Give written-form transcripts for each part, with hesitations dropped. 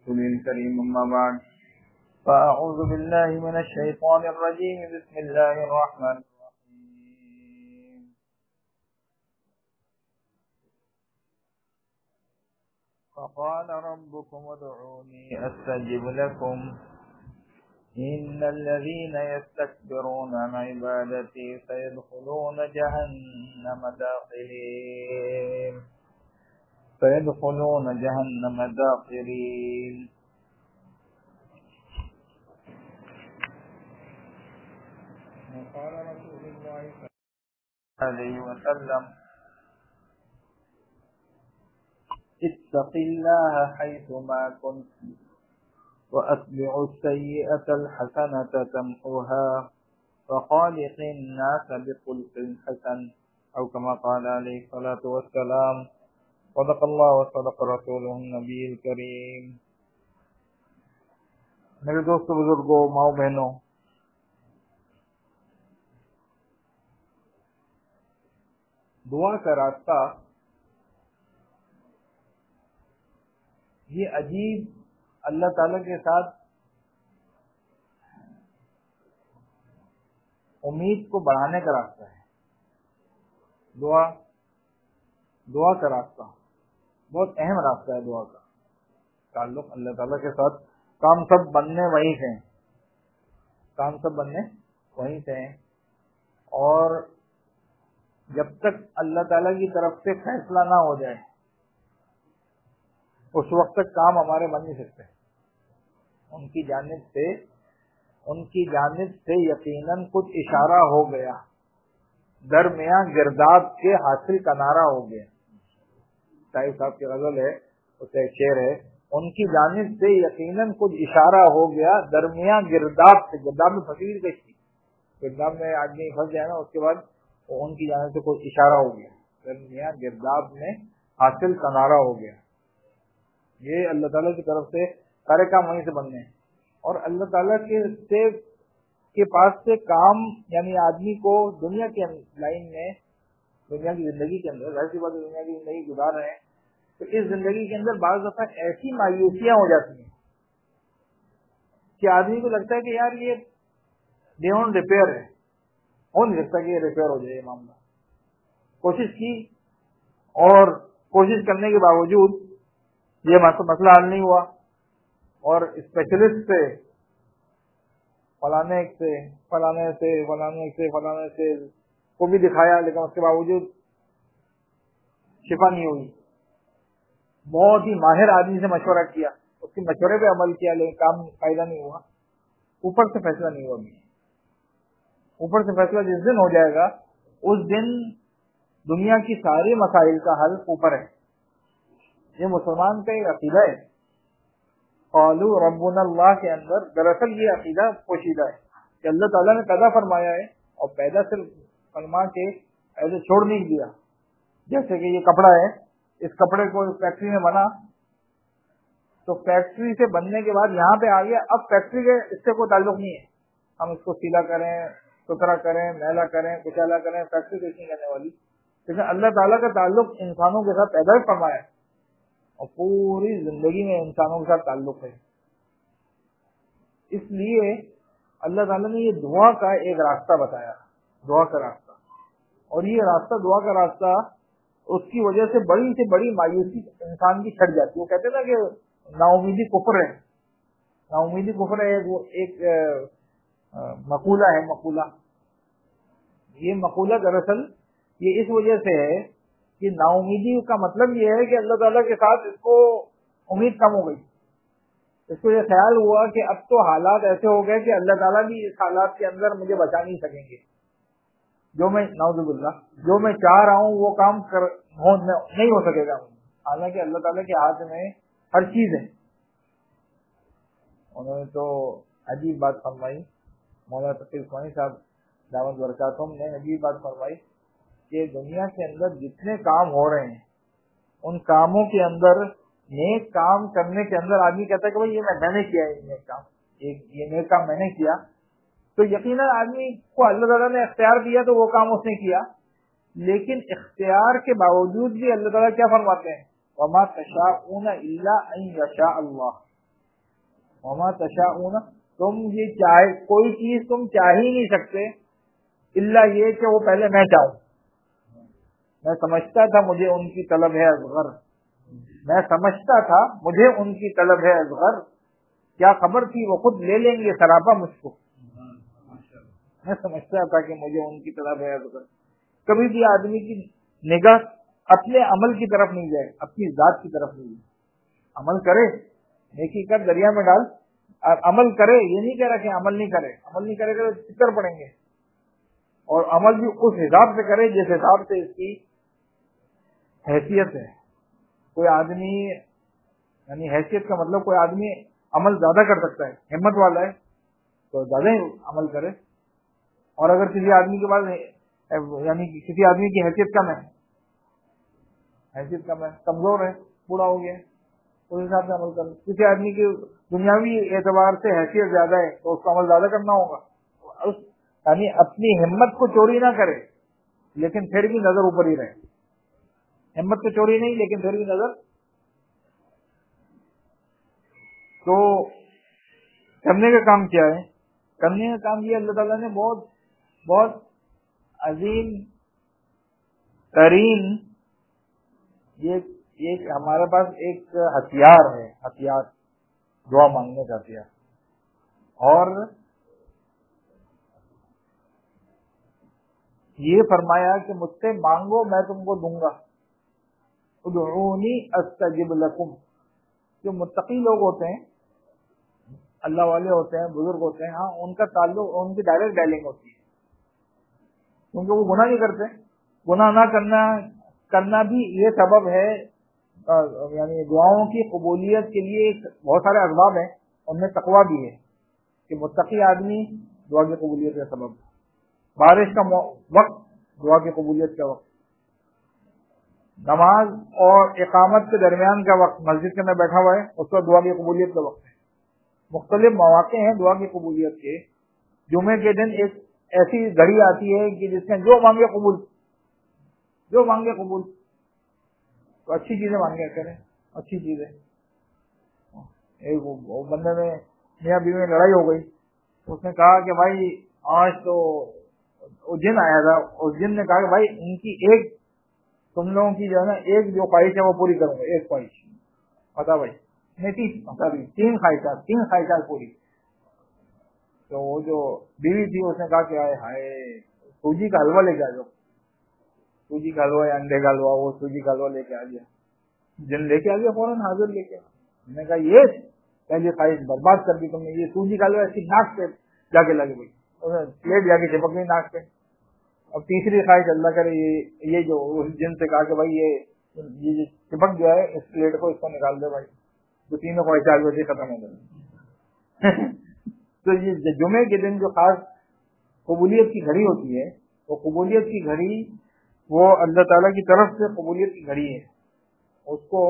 رسوله الكريم أما بعد فأعوذ بالله من الشيطان الرجيم بسم الله الرحمن الرحيم فقال ربكم ادعوني أستجب لكم إن الذين يستكبرون عن عبادتي سيدخلون جهنم داخرين وقال رسول الله صلى الله عليه وسلم اتق الله حيثما كنت وأتبع السيئة الحسنة تمحوها وخالق الناس بخلق حسن أو كما قال عليه الصلاة والسلام صدق الله وصدق رسوله النبي الكريم. میرے دوستو، بزرگوں، ماؤں بہنوں، دعا کا راستہ یہ عجیب اللہ تعالی کے ساتھ امید کو بڑھانے کا راستہ ہے. دعا کا راستہ بہت اہم راستہ ہے. دعا کا تعلق اللہ تعالیٰ کے ساتھ. کام سب بننے وہیں سے ہیں اور جب تک اللہ تعالیٰ کی طرف سے فیصلہ نہ ہو جائے اس وقت تک کام ہمارے بن نہیں سکتے. ان کی جانب سے یقیناً کچھ اشارہ ہو گیا، درمیان گرداب کے حاصل کا نعرہ ہو گیا. طائف صاحب کی غزل ہے، اس کا ایک شعر ہے، ان کی جانب سے یقیناً کچھ اشارہ ہو گیا درمیان گرداب سے. گرداب میں پھنسی ہوئی کشتی، گرداب میں آدمی پھنس جائے نا، اس کے بعد ان کی جانب سے کچھ اشارہ ہو گیا، درمیان گرداب میں حاصل کا نعرہ ہو گیا. یہ اللہ تعالیٰ کی طرف سے سارے کام وہیں سے بننے ہیں. اور اللہ تعالیٰ کے پاس سے کام، یعنی آدمی کو دنیا کے لائن میں، دنیا کی زندگی کے اندر، ظاہر سی بات ہے دنیا کی زندگی گزار رہے ہیں تو اس زندگی کے اندر بعض دفعہ ایسی مایوسیاں ہو جاتی ہیں کہ آدمی کو لگتا ہے کہ یار یہ بیونڈ ریپیئر ہے، ہو نہیں سکتا کہ یہ ریپیئر ہو جائے. یہ معاملہ کوشش کی اور کوشش کرنے کے باوجود یہ مسئلہ حل نہیں ہوا، اور اسپیشلسٹ سے فلانے سے کو بھی دکھایا لیکن اس کے باوجود شفا نہیں ہوئی. بہت ہی ماہر آدمی سے مشورہ کیا، اس کے مشورے پہ عمل کیا لیکن کام فائدہ نہیں ہوا. اوپر سے فیصلہ نہیں ہوا. اوپر سے فیصلہ جس دن ہو جائے گا اس دن دنیا کی سارے مسائل کا حل اوپر ہے. یہ مسلمان کا ایک عقیدہ ہے. قالوا ربنا اللہ کے اندر دراصل یہ عقیدہ پوشیدہ ہے کہ اللہ تعالیٰ نے پیدا فرمایا ہے اور پیدا صرف فرما کے ایسے چھوڑ نہیں دیا. جیسے کہ یہ کپڑا ہے، اس کپڑے کو فیکٹری میں بنا تو فیکٹری سے بننے کے بعد یہاں پہ آ گیا، اب فیکٹری کے اس سے کوئی تعلق نہیں ہے. ہم اس کو سیلا کریں، ستھرا کریں، میلا کریں، کچالا کریں، فیکٹری تو نہیں کرنے والی. لیکن اللہ تعالیٰ کا تعلق انسانوں کے ساتھ پیدا فرمایا ہے اور پوری زندگی میں انسانوں کے ساتھ تعلق ہے. اس لیے اللہ تعالیٰ نے یہ دعا کا ایک راستہ بتایا، دعا کا راستہ. اور یہ راستہ، دعا کا راستہ، اس کی وجہ سے بڑی سے بڑی مایوسی انسان کی چھٹ جاتی ہے. وہ کہتے ہیں نا کہ نا امیدی کفر ہے. نا امیدی کفر ہے، وہ ایک مقولہ ہے. یہ مقولہ دراصل یہ اس وجہ سے ہے کہ نا امیدی کا مطلب یہ ہے کہ اللہ تعالیٰ کے ساتھ اس کو امید کم ہو گئی. اس کو یہ خیال ہوا کہ اب تو حالات ایسے ہو گئے کہ اللہ تعالیٰ بھی اس حالات کے اندر مجھے بچا نہیں سکیں گے. جو میں نعوذ باللہ جو میں چاہ رہا ہوں وہ کام نہیں ہو سکے گا. حالانکہ اللہ تعالیٰ کے ہاتھ میں ہر چیز ہے. انہوں نے تو عجیب بات فرمائی، مولانا تقی عثمانی صاحب دعوت برکاتہم نے عجیب بات فرمائی کہ دنیا کے اندر جتنے کام ہو رہے ہیں ان کاموں کے اندر نیک کام کرنے کے اندر آدمی کہتا ہے کہ بھائی یہ میں نے کیا ہے، یہ نیک کام میں نے کیا، تو یقیناً آدمی کو اللہ تعالیٰ نے اختیار دیا تو وہ کام اس نے کیا. لیکن اختیار کے باوجود بھی اللہ تعالیٰ کیا فرماتے ہیں؟ وَمَا تَشَاءُونَ إِلَّا أَن يَشَاءَ اللَّهُ. وما تشاءون، تم یہ چاہے کوئی چیز تم چاہ ہی نہیں سکتے الا یہ کہ وہ پہلے میں چاہوں. میں سمجھتا تھا مجھے ان کی طلب ہے اصغر، میں سمجھتا تھا مجھے ان کی طلب ہے اصغر، کیا خبر تھی وہ خود لے لیں گے سراپا مجھ کو. میں سمجھتا تھا کہ مجھے ان کی طلب ہے اصغر. کبھی بھی آدمی کی نگاہ اپنے عمل کی طرف نہیں جائے، اپنی ذات کی طرف نہیں جائے. عمل کرے، نیکی کر دریا میں ڈال، عمل کرے. یہ نہیں کہہ رہا کہ عمل نہیں کرے، عمل نہیں کرے گا تو چکر پڑیں گے. اور عمل بھی اس حساب سے کرے جس حساب سے اس کی حیثیت ہے. کوئی آدمی، یعنی حیثیت کا مطلب کوئی آدمی عمل زیادہ کر سکتا ہے، ہمت والا ہے تو زیادہ ہی عمل کرے. اور اگر کسی آدمی کے پاس، یعنی کسی آدمی کی حیثیت کم ہے، حیثیت کم ہے، کمزور ہے، بوڑھا ہو گیا، اس حساب سے عمل کرے. کسی آدمی کی دنیاوی اعتبار سے حیثیت زیادہ ہے تو اس کو عمل زیادہ کرنا ہوگا. یعنی اپنی ہمت کو چوری نہ کرے لیکن پھر بھی نظر اوپر ہی رہے. ہمت تو چوری نہیں لیکن پھر بھی نظر. تو کرنے کا کام کیا ہے؟ کرنے کا کام یہ اللہ تعالیٰ نے بہت بہت عظیم ترین، یہ ہمارے پاس ایک ہتھیار ہے، ہتھیار دعا مانگنے کا ہتھیار. اور یہ فرمایا کہ مجھ سے مانگو میں تم کو دوں گا. ادعونی استجب لکم. جو متقی لوگ ہوتے ہیں، اللہ والے ہوتے ہیں، بزرگ ہوتے ہیں، ہاں ان کا تعلق، ان کی ڈائریکٹ ڈائلنگ ہوتی ہے کیونکہ وہ گناہ نہیں کرتے. گناہ نہ کرنا بھی یہ سبب ہے، یعنی دعاؤں کی قبولیت کے لیے بہت سارے اسباب ہیں، ان میں تقویٰ بھی ہے کہ متقی آدمی دعا کی قبولیت کا سبب. بارش کا وقت دعا کی قبولیت کا وقت، نماز اور اقامت کے درمیان کا وقت، مسجد کے اندر بیٹھا ہوا ہے اس کا دعا کی قبولیت کا وقت ہے. مختلف مواقع ہیں دعا کی قبولیت کے. جمعے کے دن ایک ایسی گھڑی آتی ہے کہ جس میں جو مانگے قبول، جو مانگے قبول. تو اچھی چیزیں مانگے کریں، اچھی چیزیں. ایک بندے میں میاں بیوی میں لڑائی ہو گئی، اس نے کہا کہ بھائی آج تو جن آیا تھا، اس جن نے کہا کہ بھائی ان کی ایک، تم لوگوں کی جو ہے نا ایک جو خواہش ہے وہ پوری کروں گا. ایک خواہش بتا بھائی، نہیں تین خواہشات پوری. تو وہ جو بیوی تھی اس نے کہا کہ ہائے سوجی کا حلوہ لے کے آ جاؤ. سوجی کا حلوہ یا انڈے کا حلوہ، وہ سوجی کا حلوہ لے کے آ گیا. جن لے کے آ گیا فوراً حاضر لے کے. میں نے کہا یہ پہلی خواہش برباد کر دی تم نے. یہ سوجی کا حلوہ ایسی ناک پہ جا کے لگے گئی، پلیٹ جا کے چپک گئی ناک پہ. اب تیسری خواہش اللہ کرے یہ جو اس جن سے کہا کہ بھائی یہ چپک گیا ہے اس پلیٹ کو، اس کو نکال دے بھائی. تو تینوں خواہشات ویسے ختم ہو گئی. تو یہ جمعے کے دن جو خاص قبولیت کی گھڑی ہوتی ہے، وہ قبولیت کی گھڑی وہ اللہ تعالیٰ کی طرف سے قبولیت کی گھڑی ہے. اس کو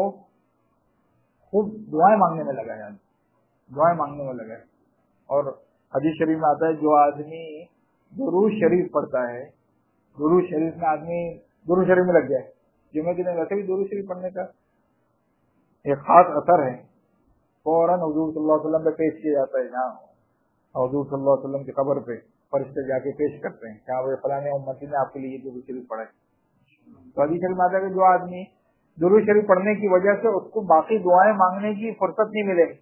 خوب دعائیں مانگنے میں لگا ہے، دعائیں مانگنے میں لگا ہے. اور حدیث شریف میں آتا ہے جو آدمی درود شریف پڑھتا ہے، درود شریف میں آدمی درود شریف میں لگ جائے. جمعے کے دن ویسے بھی درود شریف پڑھنے کا ایک خاص اثر ہے. فوراً حضور صلی اللہ علیہ وسلم پہ پیش کیا جاتا ہے. جہاں حضور صلی اللہ علیہ وسلم کی قبر پہ فرشتے جا کے پیش کرتے ہیں کہ وہ فلاں امتی نے آپ کے لیے درود شریف پڑھا ہے. تو حدیث شریف میں آتا ہے کہ جو آدمی درود شریف پڑھنے کی وجہ سے اس کو باقی دعائیں مانگنے کی فرصت نہیں ملے گی،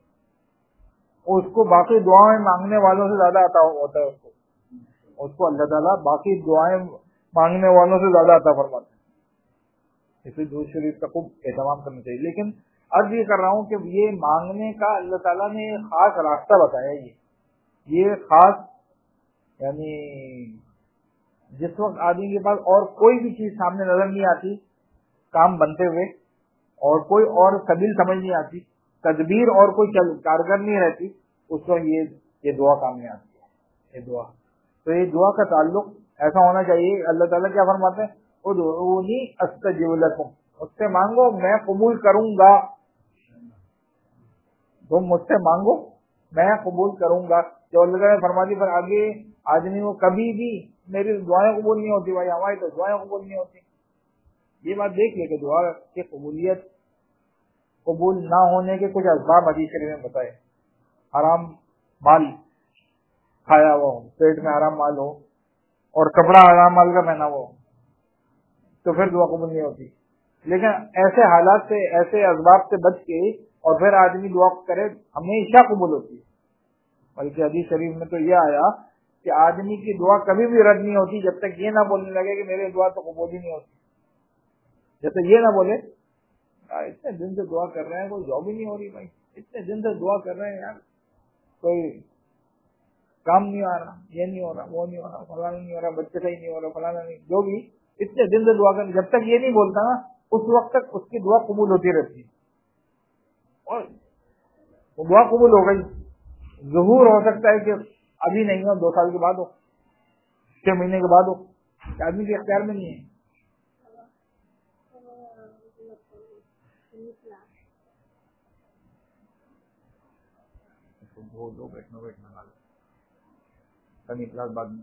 اس کو باقی دعائیں مانگنے والوں سے زیادہ عطا ہوتا ہے. اس کو اللہ تعالیٰ باقی دعائیں مانگنے والوں سے زیادہ عطا فرماتا ہے. اس لیے درود شریف کا خوب اہتمام کرنا چاہیے. لیکن عرض یہ کر رہا ہوں کہ یہ مانگنے کا اللہ تعالیٰ نے خاص راستہ بتایا. یہ خاص، یعنی جس وقت آدمی کے پاس اور کوئی بھی چیز سامنے نظر نہیں آتی کام بنتے ہوئے، اور کوئی اور سبیل سمجھ نہیں آتی، تدبیر اور کوئی کارگر نہیں رہتی، اس وقت یہ دعا کام میں آتی ہے. یہ دعا، تو یہ دعا کا تعلق ایسا ہونا چاہیے. اللہ تعالیٰ کیا فرماتے ہیں؟ ادعونی استجب لکم. مجھ سے مانگو میں قبول کروں گا. تم مجھ سے مانگو میں قبول کروں گا. جو اللہ تعالیٰ نے فرما دی، پر آگے آدمی کو کبھی بھی میری دعائیں قبول نہیں ہوتی، بھائی ہماری تو دعائیں قبول نہیں ہوتی. یہ بات دیکھ لے کہ دعا کی قبولیت، قبول نہ ہونے کے کچھ اسباب حدیث شریف میں بتائے. حرام مال کھایا ہوا ہو, پیٹ میں حرام مال ہو اور کپڑا حرام مال کا پہنا ہوا ہو, تو پھر دعا قبول نہیں ہوتی. لیکن ایسے حالات سے, ایسے اسباب سے بچ کے اور پھر آدمی دعا کرے ہمیشہ قبول ہوتی ہے. بلکہ حدیث شریف میں تو یہ آیا کہ آدمی کی دعا کبھی بھی رد نہیں ہوتی جب تک یہ نہ بولنے لگے کہ میری دعا تو قبول ہی نہیں ہوتی. جب تک یہ نہ بولے اتنے دن سے دعا کر رہے ہیں کوئی جاب ہی نہیں ہو رہی بھائی, اتنے دن سے دعا کر رہے ہیں یار کوئی کام نہیں آ رہا, یہ نہیں ہو رہا, وہ نہیں ہو رہا, فلانا نہیں ہو رہا, بچے صحیح نہیں ہو رہا, فلانا نہیں, جو بھی اتنے دن سے دعا کر, جب تک یہ نہیں بولتا نا اس وقت تک اس کی دعا قبول ہوتی رہتی ہے. اور دعا قبول ہو گئی, ظہور ہو سکتا ہے کہ ابھی نہیں ہو, 2 سال کے بعد ہو, 6 مہینے کے بعد ہو, آدمی کے اختیار میں نہیں ہے. دو بیٹھنا کلاس بعد میں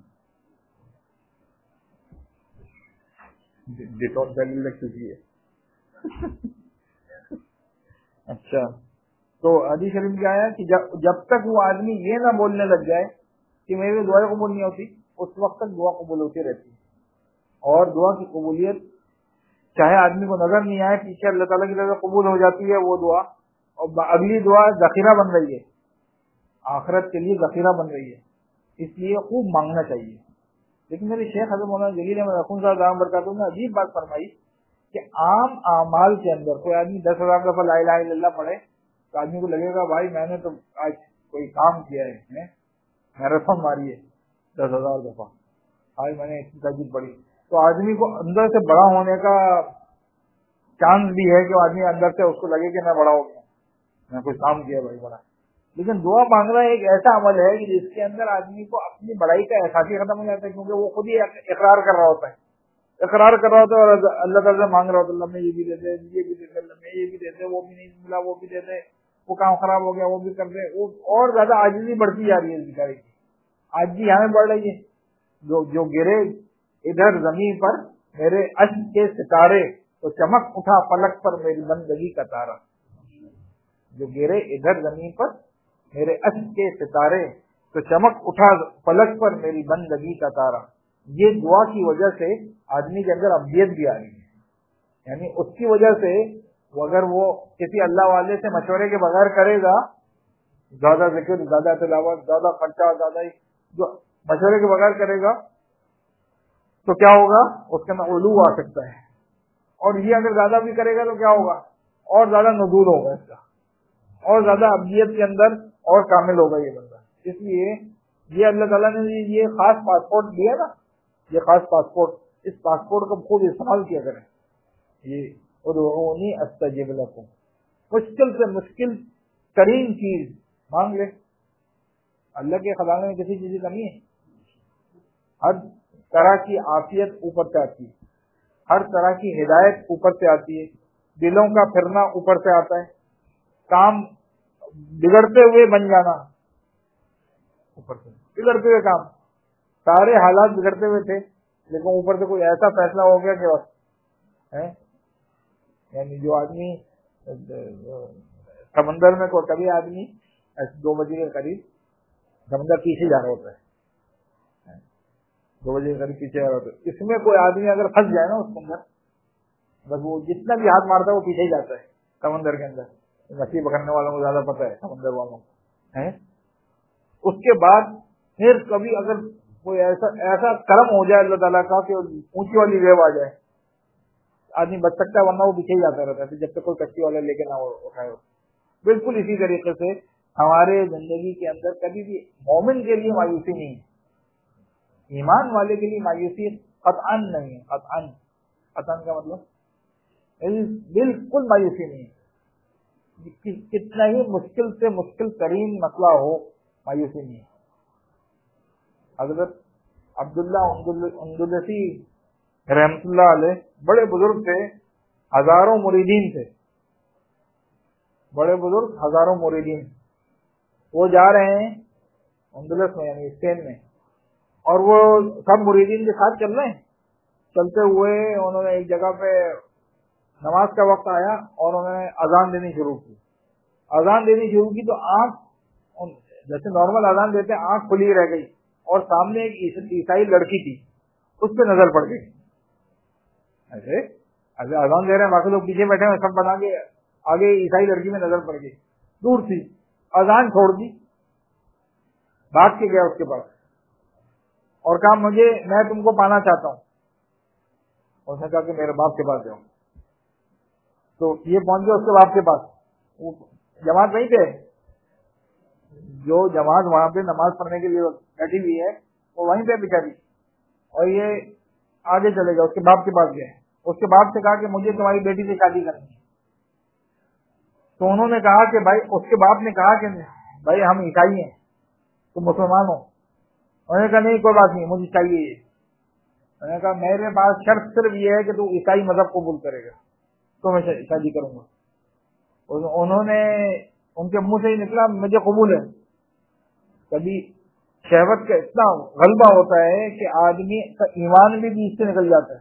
ڈیٹول پہلے لگ چکی ہے. اچھا, تو حدیث شریف کیا ہے کہ جب تک وہ آدمی یہ نہ بولنے لگ جائے کہ میری دعا قبول نہیں ہوتی, اس وقت تک دعا قبول ہوتی رہتی ہے. اور دعا کی قبولیت چاہے آدمی کو نظر نہیں آئے, پیچھے اللہ تعالیٰ کی طرف قبول ہو جاتی ہے وہ دعا, اور اگلی دعا ذخیرہ بن رہی ہے, آخرت کے لیے ذخیرہ بن رہی ہے. اس لیے خوب مانگنا چاہیے. لیکن میرے شیخ حضرت مولانا جلیل احمد رخن صاحب دامت برکاتہ نے عجیب بات فرمائی کہ عام اعمال کے اندر کوئی آدمی 10,000 دفعہ لا الہ الا اللہ پڑھے تو آدمی کو لگے گا بھائی میں نے تو آج کوئی کام کیا ہے, میراتھن ماری ہے 10,000 دفعہ, آج میں نے اتنی تہجد پڑھی. تو آدمی کو اندر سے بڑا ہونے کا چانس بھی ہے کہ آدمی اندر سے اس کو لگے کہ میں بڑا ہو گیا, میں کوئی کام کیا بھائی بڑا. لیکن دعا مانگنا ایک ایسا عمل ہے کہ جس کے اندر آدمی کو اپنی بڑائی کا احساس ہی ختم ہو جاتا ہے, کیونکہ وہ خود ہی اقرار کر رہا ہوتا ہے, اور اللہ تعالیٰ سے مانگ رہا ہوتا ہے اللہ میں یہ بھی دے دے, یہ بھی دے دے, اللہ میں یہ بھی دے دے, وہ بھی نہیں ملا وہ بھی دے دے, وہ کام خراب ہو گیا وہ بھی کر دے. اور زیادہ عاجزی بڑھتی جا رہی ہے اس بیچارے کی, عاجزی یہاں بڑھ رہی ہے. جو گرے ادھر زمین پر میرے اشک کے ستارے تو چمک اٹھا فلک پر میری بندگی کا تارا. جو گرے ادھر زمین پر میرے اشک کے ستارے تو چمک اٹھا فلک پر میری بندگی کا تارا. یہ دعا کی وجہ سے آدمی کے اندر ابدیت بھی آ رہی ہے. یعنی اس کی وجہ سے اگر وہ کسی اللہ والے سے مشورے کے بغیر کرے گا, زیادہ ذکر, زیادہ تلاوت, زیادہ خرچہ, زیادہ جو مشورے کے بغیر کرے گا تو کیا ہوگا, اس کے اندر علو آ سکتا ہے. اور یہ اگر زیادہ بھی کرے گا تو کیا ہوگا, اور زیادہ نزول ہوگا اس کا, اور زیادہ ابدیت کے اندر اور کامل ہوگا یہ بندہ. اس لیے یہ اللہ تعالیٰ نے یہ خاص پاسپورٹ دیا نا, یہ خاص پاسپورٹ, اس پاسپورٹ کا خوب استعمال کیا کریں. یہ ادعونی استجب لکم, مشکل سے مشکل ترین چیز مانگ لے. اللہ کے خزانے میں کسی چیز کی کمی ہے؟ ہر طرح کی عافیت اوپر سے آتی ہے, ہر طرح کی ہدایت اوپر سے آتی ہے, دلوں کا پھرنا اوپر سے آتا ہے, کام بگڑتے ہوئے بن جانا اوپر سے, بگڑتے ہوئے کام, سارے حالات بگڑتے ہوئے تھے لیکن اوپر سے کوئی ایسا فیصلہ ہو گیا کہ بس یعنی جو آدمی سمندر میں کبھی آدمی 2 بجے کے قریب سمندر پیچھے جا رہا ہوتا ہے, 2 بجے کے قریب پیچھے جا رہا ہوتا ہے, اس میں کوئی آدمی اگر پھنس جائے نا اس کے اندر, بس وہ جتنا بھی ہاتھ مارتا ہے وہ پیچھے ہی جاتا ہے سمندر کے اندر. مچھلی پکڑنے والوں کو زیادہ پتہ ہے سمندر والوں کو. اس کے بعد پھر کبھی اگر کوئی ایسا کرم ہو جائے اللہ تعالیٰ کا کہ اونچی والی ویو آ جائے, آدمی بچ سکتا ہے, ورنہ وہ پیچھے ہی جاتا رہتا ہے جب تک کوئی کشتی والا لے کے نہ اٹھائے. بالکل اسی طریقے سے ہمارے زندگی کے اندر کبھی بھی مومن کے لیے مایوسی نہیں ہے, ایمان والے کے لیے مایوسی قطعاً نہیں ہے. قطعاً کا مطلب بالکل مایوسی نہیں ہے. کتنا ہی مشکل سے مشکل ترین مسئلہ ہو, مایوسی نہیں ہے. حضرت عبداللہ اندلسی رحمت اللہ علیہ بڑے بزرگ تھے, ہزاروں مریدین تھے, بڑے بزرگ ہزاروں مریدین. وہ جا رہے ہیں اندلس میں یعنی اسپین میں, اور وہ سب مریدین کے ساتھ چل رہے ہیں. چلتے ہوئے انہوں نے ایک جگہ پہ نماز کا وقت آیا اور انہوں نے اذان دینی شروع کی. اذان دینی شروع کی تو آنکھ جیسے نارمل اذان دیتے ہیں، آنکھ کھلی رہ گئی اور سامنے ایک عیسائی لڑکی تھی، اس پہ نظر پڑ گئی. ایسے اذان دے رہے ہیں، باقی لوگ پیچھے بیٹھے ہیں، سب بنا کے آگے عیسائی لڑکی میں نظر پڑ گئی، دور تھی، اذان چھوڑ دی، بھاگ کے گیا اس کے پاس اور کہا میں تم کو پانا چاہتا ہوں. اس نے کہا کہ میرے باپ کے پاس جاؤ. تو یہ پہنچ گیا اس کے باپ کے پاس. وہ جماعت نہیں تھے، جو جماعت وہاں پہ نماز پڑھنے کے لیے بیٹھی ہوئی ہے وہ وہیں پہ بچاری، اور یہ آگے چلے گا اس کے باپ کے پاس گئے. اس کے باپ سے کہا کہ مجھے تمہاری بیٹی سے شادی کرنی ہے. تو انہوں نے کہا کہ بھائی، اس کے باپ نے کہا کہ بھائی ہم عیسائی ہیں، تم مسلمان ہو. انہوں نے کہا نہیں کوئی بات نہیں، مجھے چاہیے یہ. میں نے کہا میرے پاس شرط صرف یہ ہے کہ تو عیسائی مذہب قبول کرے گا تو میں شادی کروں گا. انہوں نے، ان کے منہ سے ہی نکلا مجھے قبول ہے. کبھی شہوت کا اتنا غلبہ ہوتا ہے کہ آدمی کا ایمان بھی بیچ سے نکل جاتا ہے.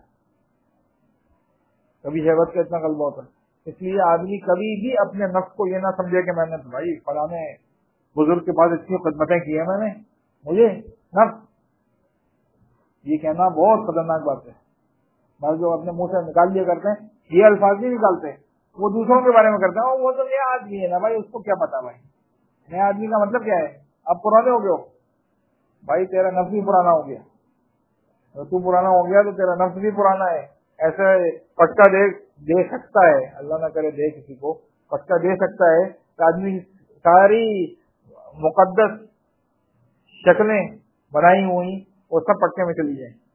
کبھی شہوت کا اتنا غلبہ ہوتا ہے، اس لیے آدمی کبھی بھی اپنے نفس کو یہ نہ سمجھے کہ میں نے بھائی فلانے بزرگ کے پاس اتنی خدمتیں کی ہیں میں نے، مجھے نفس، یہ کہنا بہت خطرناک بات ہے. بعض لوگ اپنے منہ سے نکال دیا کرتے ہیں، یہ الفاظ نہیں نکالتے، وہ دوسروں کے بارے میں کرتے ہیں، وہ تو نیا آدمی ہے نا بھائی، اس کو کیا پتا. بھائی نیا آدمی کا مطلب کیا ہے؟ اب پرانے ہو گئے ہو بھائی، تیرا نفس بھی پرانا ہو گیا. تو پرانا ہو گیا تو تیرا نفس بھی پرانا ہے. ایسے پٹکا دے سکتا ہے، اللہ نہ کرے دے کسی کو، پٹکا دے سکتا ہے کہ آدمی ساری مقدس شکلیں بنائی ہوئی وہ سب پٹکے میں چلی جائیں.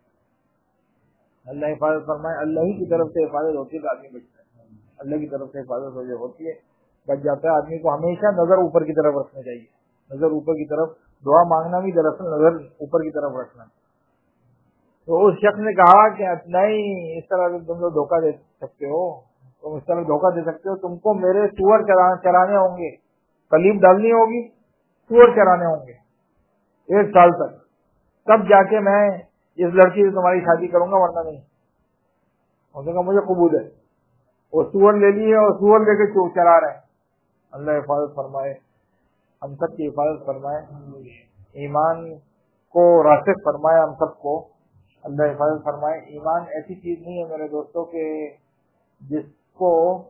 اللہ حفاظت فرمائے. اللہ ہی کی طرف سے حفاظت ہوتی ہے تو آدمی بچتا ہے، اللہ کی طرف سے حفاظت ہوتی ہے، بچ جاتا ہے. آدمی کو ہمیشہ نظر اوپر کی طرف رکھنا چاہیے، نظر اوپر کی طرف. دعا مانگنا بھی دراصل نظر اوپر کی طرف رکھنا. تو اس شخص نے کہا کہ نہیں، اس طرح تم لوگ دھوکہ دے سکتے ہو، تم اس طرح دھوکہ دے سکتے ہو، تم کو میرے سور چرانے ہوں گے، کلیب ڈالنی ہوگی، سور چرانے ہوں گے 1 سال تک، تب جا کے میں اس لڑکی سے تمہاری شادی کروں گا، ورنہ نہیں. اس نے کہا مجھے قبول ہے. وہ سور لے لی ہے اور سور لے کے چرا رہے ہیں. اللہ حفاظت فرمائے، ہم سب کی حفاظت فرمائے، ایمان کو راسخ فرمائے ہم سب کو. اللہ حفاظت فرمائے. ایمان ایسی چیز نہیں ہے میرے دوستوں کے جس کو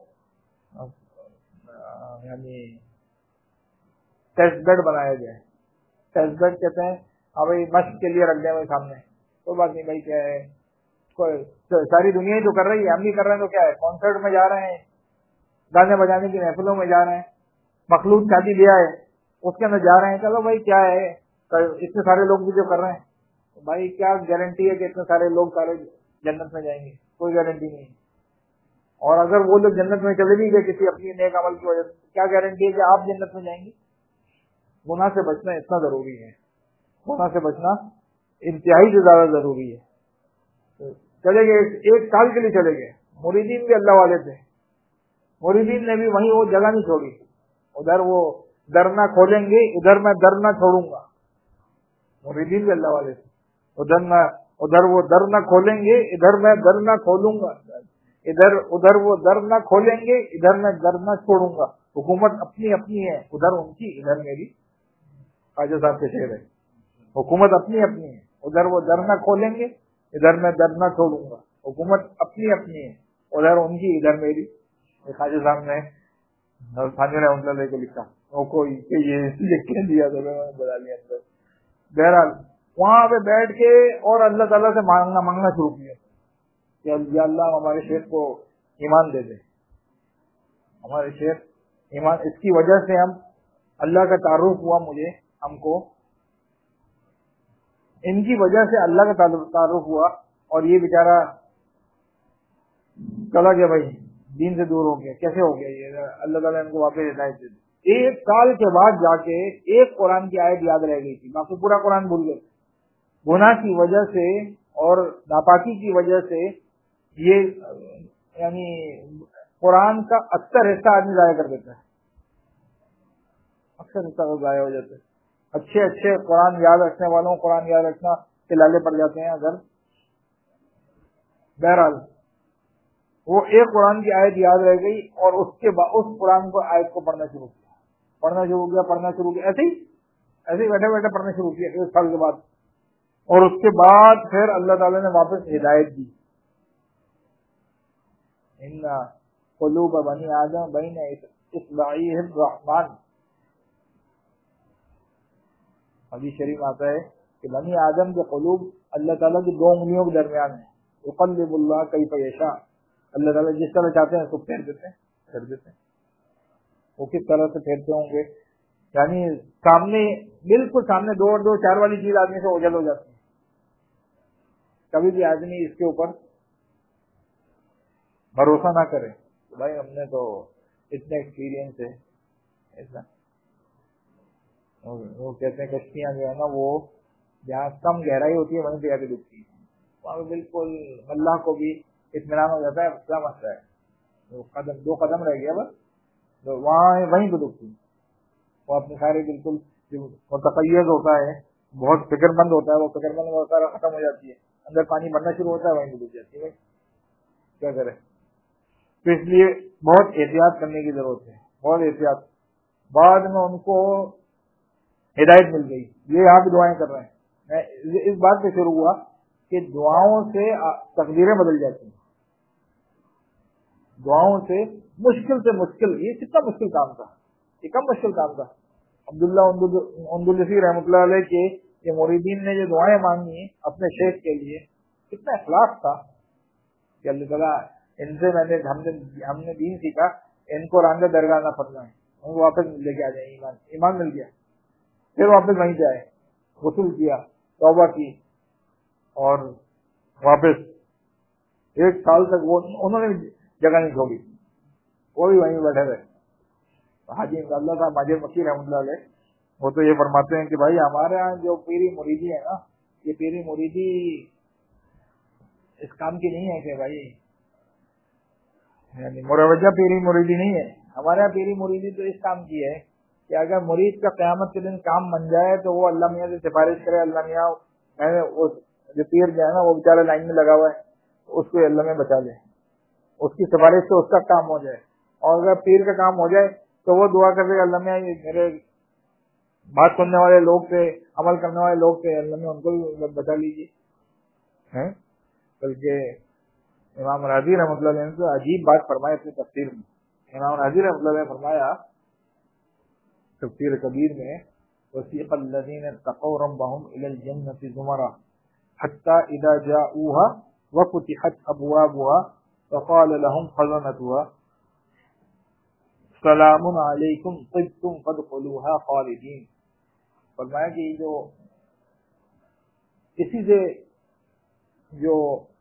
یعنی ٹیسٹ بیڈ بنایا جائے. ٹیسٹ بیڈ کہتے ہیں ہاں بھائی مشق کے لیے رکھ دیں بھائی سامنے، کوئی بات نہیں بھائی، کیا ہے، ساری دنیا ہی تو کر رہی ہے، ہم بھی کر رہے ہیں تو کیا ہے. کانسرٹ میں جا رہے ہیں، گانے بجانے کی محفلوں میں جا رہے ہیں، مخلوط شادی لیا ہے اس کے اندر جا رہے ہیں، چلو بھائی کیا ہے، اتنے سارے لوگ بھی جو کر رہے ہیں، بھائی کیا گارنٹی ہے کہ اتنے سارے لوگ سارے جنت میں جائیں گے؟ کوئی گارنٹی نہیں. اور اگر وہ لوگ جنت میں چلے بھی گئے کسی اپنی نیک عمل کی وجہ سے، کیا گارنٹی ہے کہ آپ جنت میں جائیں گے؟ گناہ سے بچنا اتنا ضروری ہے، گناہ سے بچنا انتہائی سے زیادہ ضروری ہے. چلے گئے 1 سال کے لیے چلے گئے. مریدین بھی اللہ والے تھے، مریدین نے بھی وہیں وہ جگہ نہیں چھوڑی، ادھر وہ در نہ کھولیں گے، ادھر میں در نہ چھوڑوں گا. مریدین بھی اللہ والے تھے، ادھر وہ در نہ کھولیں گے، ادھر میں در نہ کھولوں گا، ادھر وہ در نہ کھولیں گے، ادھر میں در نہ چھوڑوں گا. حکومت اپنی اپنی ہے، ادھر ان کی ادھر میری. خواجہ صاحب کے شعر ہے، حکومت اپنی اپنی ہے، ادھر وہ در نہ کھولیں گے، ادھر میں در نہ چھوڑوں گا. حکومت اپنی اپنی ہے، ادھر ان کی ادھر میری. خواجہ صاحب نے رحمۃ اللہ کو لکھا، یہ لکھ کے دیا تھا، بتا دیا. بہرحال وہاں پہ بیٹھ کے اور اللہ تعالیٰ سے مانگنا شروع کیا کہ یا اللہ ہمارے شیخ کو ایمان دے دے، ہمارے شیخ ایمان، اس کی وجہ سے ہم اللہ کا تعارف ہوا مجھے، ہم کو ان کی وجہ سے اللہ کا تعارف ہوا، اور یہ بیچارہ چلا گیا بھائی، دین سے دور ہو گیا. کیسے ہو گیا یہ؟ اللہ تعالیٰ نے ان کو واپس ہدایت دے دی. 1 سال کے بعد جا کے ایک قرآن کی آیت یاد رہ گئی تھی، باقی پورا قرآن بھول گئے. گناہ کی وجہ سے اور ناپاکی کی وجہ سے یہ یعنی قرآن کا اکثر حصہ آدمی ضائع کر دیتا ہے، اکثر حصہ ضائع ہو جاتا ہے. اچھے اچھے قرآن یاد رکھنے والوں قرآن یاد رکھنا کے لالے پڑ جاتے ہیں اگر. بہرحال وہ ایک قرآن کی آیت یاد رہ گئی اور اس کے بعد اس قرآن کو آیت کو پڑھنا شروع کیا. پڑھنا شروع کیا ایسے ہی بیٹھے بیٹھے پڑھنا شروع کیا 1 سال کے بعد. اور اس کے بعد پھر اللہ تعالیٰ نے واپس ہدایت دی. ان قلوب بنی آدم بین اصبعیہ الرحمن. حدیث شریف آتا ہے کہ بنی آدم کے قلوب اللہ تعالیٰ کی 2 انگلیوں کے درمیان ہے. یقلب اللہ کیف یشاء. اللہ تعالیٰ جس طرح چاہتے ہیں اس کو پھیر دیتے ہیں. وہ کس طرح سے پھیرتے ہوں گے؟ یعنی بالکل سامنے 2 اور 2 4 والی چیز آدمی سے اوجھل ہو جاتی ہے. کبھی بھی آدمی اس کے اوپر بھروسہ نہ کرے کہ بھائی ہم نے تو اتنا ایکسپیرینس ہے ایسا. وہ کہتے ہیں کشتیاں جو ہے نا وہ جہاں کم گہرائی ہوتی ہے وہیں پہ جا کے ڈوبتی ہے. وہاں پہ بالکل اللہ کو بھی اطمینان ہو جاتا ہے کیا مسئلہ ہے 2 قدم رہ گیا بس وہاں وہیں پہ ڈوبتی ہے. وہ اپنے سارے بالکل متقیز ہوتا ہے بہت فکر مند ہوتا ہے وہ فکر مند وغیرہ ختم ہو جاتی ہے اندر پانی بھرنا شروع ہوتا ہے وہیں پہ ڈوب جاتی ہے. بھائی کیا کرے؟ تو اس لیے بہت احتیاط کرنے کی ضرورت ہے بہت احتیاط. بعد میں ان کو ہدایت مل گئی. یہ یہاں بھی دعائیں کر رہے ہیں. میں اس بات پہ شروع ہوا کہ دعاؤں سے تقدیریں بدل جاتی ہیں. دعاؤں سے مشکل یہ کتنا مشکل کام تھا. یہ کم مشکل کام تھا. عبداللہ اندلسی رحمۃ اللہ علیہ کے یہ مریدین نے جو دعائیں مانگی اپنے شیخ کے لیے کتنا اخلاص تھا کہ اللہ تعالیٰ ان سے ہم نے دین سیکھا ان کو راندہ درگاہ نہ فرمائیں ان کو واپس لے کے آ جائیں. ایمان مل گیا. پھر واپس وہیں سے آئے غسل کیا توبہ کی اور واپس 1 سال تک وہ انہوں نے جگہ نہیں چھوڑی وہ بھی وہیں بیٹھے رہے. حاجی اللہ صاحب ماجد مکی رحمۃ اللہ علیہ وہ تو یہ فرماتے ہیں کہ بھائی ہمارے یہاں جو پیری مریدی ہے نا یہ پیری مریدی اس کام کی نہیں ہے کہ بھائی یعنی مروجہ پیری مریدی نہیں ہے. ہمارے یہاں پیری مریدی تو اس کام کی ہے کہ اگر مرید کا قیامت کے دن کام بن جائے تو وہ اللہ میاں سے سفارش کرے اللہ میاں جو پیر جو ہے نا وہ بیچارہ لائن میں لگا ہوا ہے اس کو اللہ میں بچا لے اس کی سفارش سے اس کا کام ہو جائے. اور اگر پیر کا کام ہو جائے تو وہ دعا کر دے اللہ میاں میرے بات سننے والے لوگ تھے عمل کرنے والے لوگ تھے اللہ میں ان کو بھی بچا لیجیے. بلکہ امام راضی رحمۃ اللہ علیہ نے تو عجیب بات فرمائی اپنی تفسیر میں. امام راضی رحمۃ اللہ علیہ نے فرمایا تفسیر کبیر میں وسیق الذین اتقوا ربهم الی الجنۃ زمرا حتی اذا جاءوها وفتحت ابوابها فقال لهم خزنتها سلام علیکم طبتم فادخلوها خالدین. فرمایا کہ جو اسی سے جو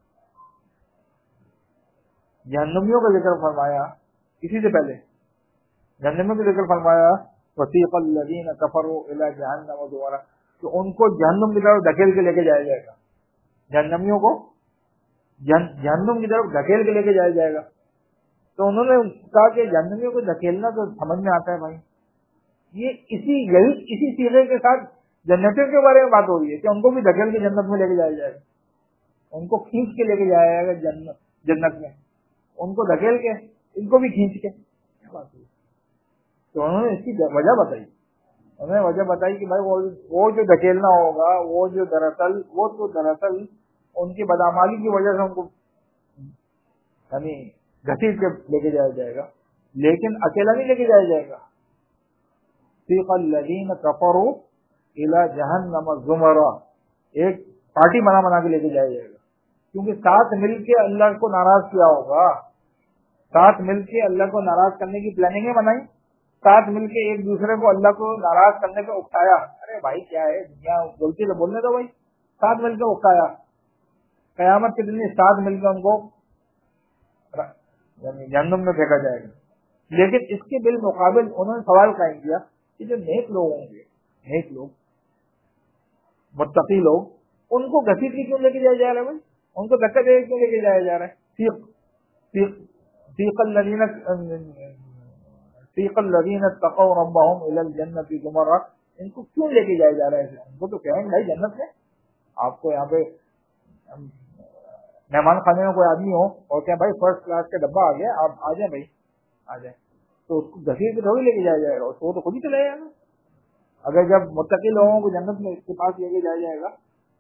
جہنمیوں کا ذکر فرمایا اسی سے پہلے جہنمیوں کا ذکر فرمایا وسیق الذین کفروا الی جہنم زمرا کہ ان کو جہنم کی طرف دھکیل کے لے کے جایا جائے گا. جہنمیوں کو جہنم کی طرف دھکیل کے لے کے جایا جائے گا. تو انہوں نے کہا کہ جہنمیوں کو دھکیلنا تو سمجھ میں آتا ہے بھائی یہ اسی سیغے کے ساتھ جنتوں کے بارے میں بات ہو رہی ہے کہ ان کو بھی دھکیل کے جنت میں لے کے جایا جائے گا ان کو کھینچ کے لے کے جایا جائے گا جنت میں ان کو دھکیل کے ان کو بھی کھینچ کے کیا بات ہوئی. تو انہوں نے اس کی وجہ بتائی. انہوں نے وجہ بتائی کہ بھائی وہ جو دھکیلنا ہوگا وہ تو دراصل ان کی بدعمالی کی وجہ سے ان کو یعنی گھسیٹ کے لے کے جایا جائے گا لیکن اکیلا نہیں لے کے جایا جائے گا. سیق الذین کفروا الی جہنم زمرا ایک پارٹی بنا کے لے کے جایا جائے گا کیونکہ ساتھ مل کے اللہ کو ناراض کیا ہوگا. ساتھ مل کے اللہ کو ناراض کرنے کی پلاننگیں بنائی ساتھ مل کے ایک دوسرے کو اللہ کو ناراض کرنے پہ اکسایا. ارے بھائی کیا ہے دنیا بولتی تو بولنے دو بھائی. ساتھ مل کے اکسایا قیامت کے دن ساتھ مل کے ان کو جہنم میں پھینکا جائے گا. لیکن اس کے بالمقابل انہوں نے سوال قائم کیا کہ جو نیک لوگ ہوں گے نیک لوگ متقی لوگ ان کو گھسیٹ کے کیوں لے کے جایا جا رہا ہے بھائی ان کو دھکا دے کے کیوں لے کے جایا جا رہا ہے. سیق الذین اتقوا ربهم الی الجنۃ زمرا ان کو کیوں لے کے جایا جا رہا ہے. ان کو تو کہیں بھائی جنت میں آپ کو یہاں پہ مہمان خانے میں کوئی آدمی ہو اور کیا بھائی فرسٹ کلاس کا ڈبہ آ گیا آپ آ جائیں بھائی آ جائیں تو اس کو گھسیٹ کے تھوڑی لے کے جایا جائے گا, وہ تو خود ہی چلا جائے گا. اگر جب متقی لوگوں کو جنت میں اس کے پاس لے کے جایا جائے گا,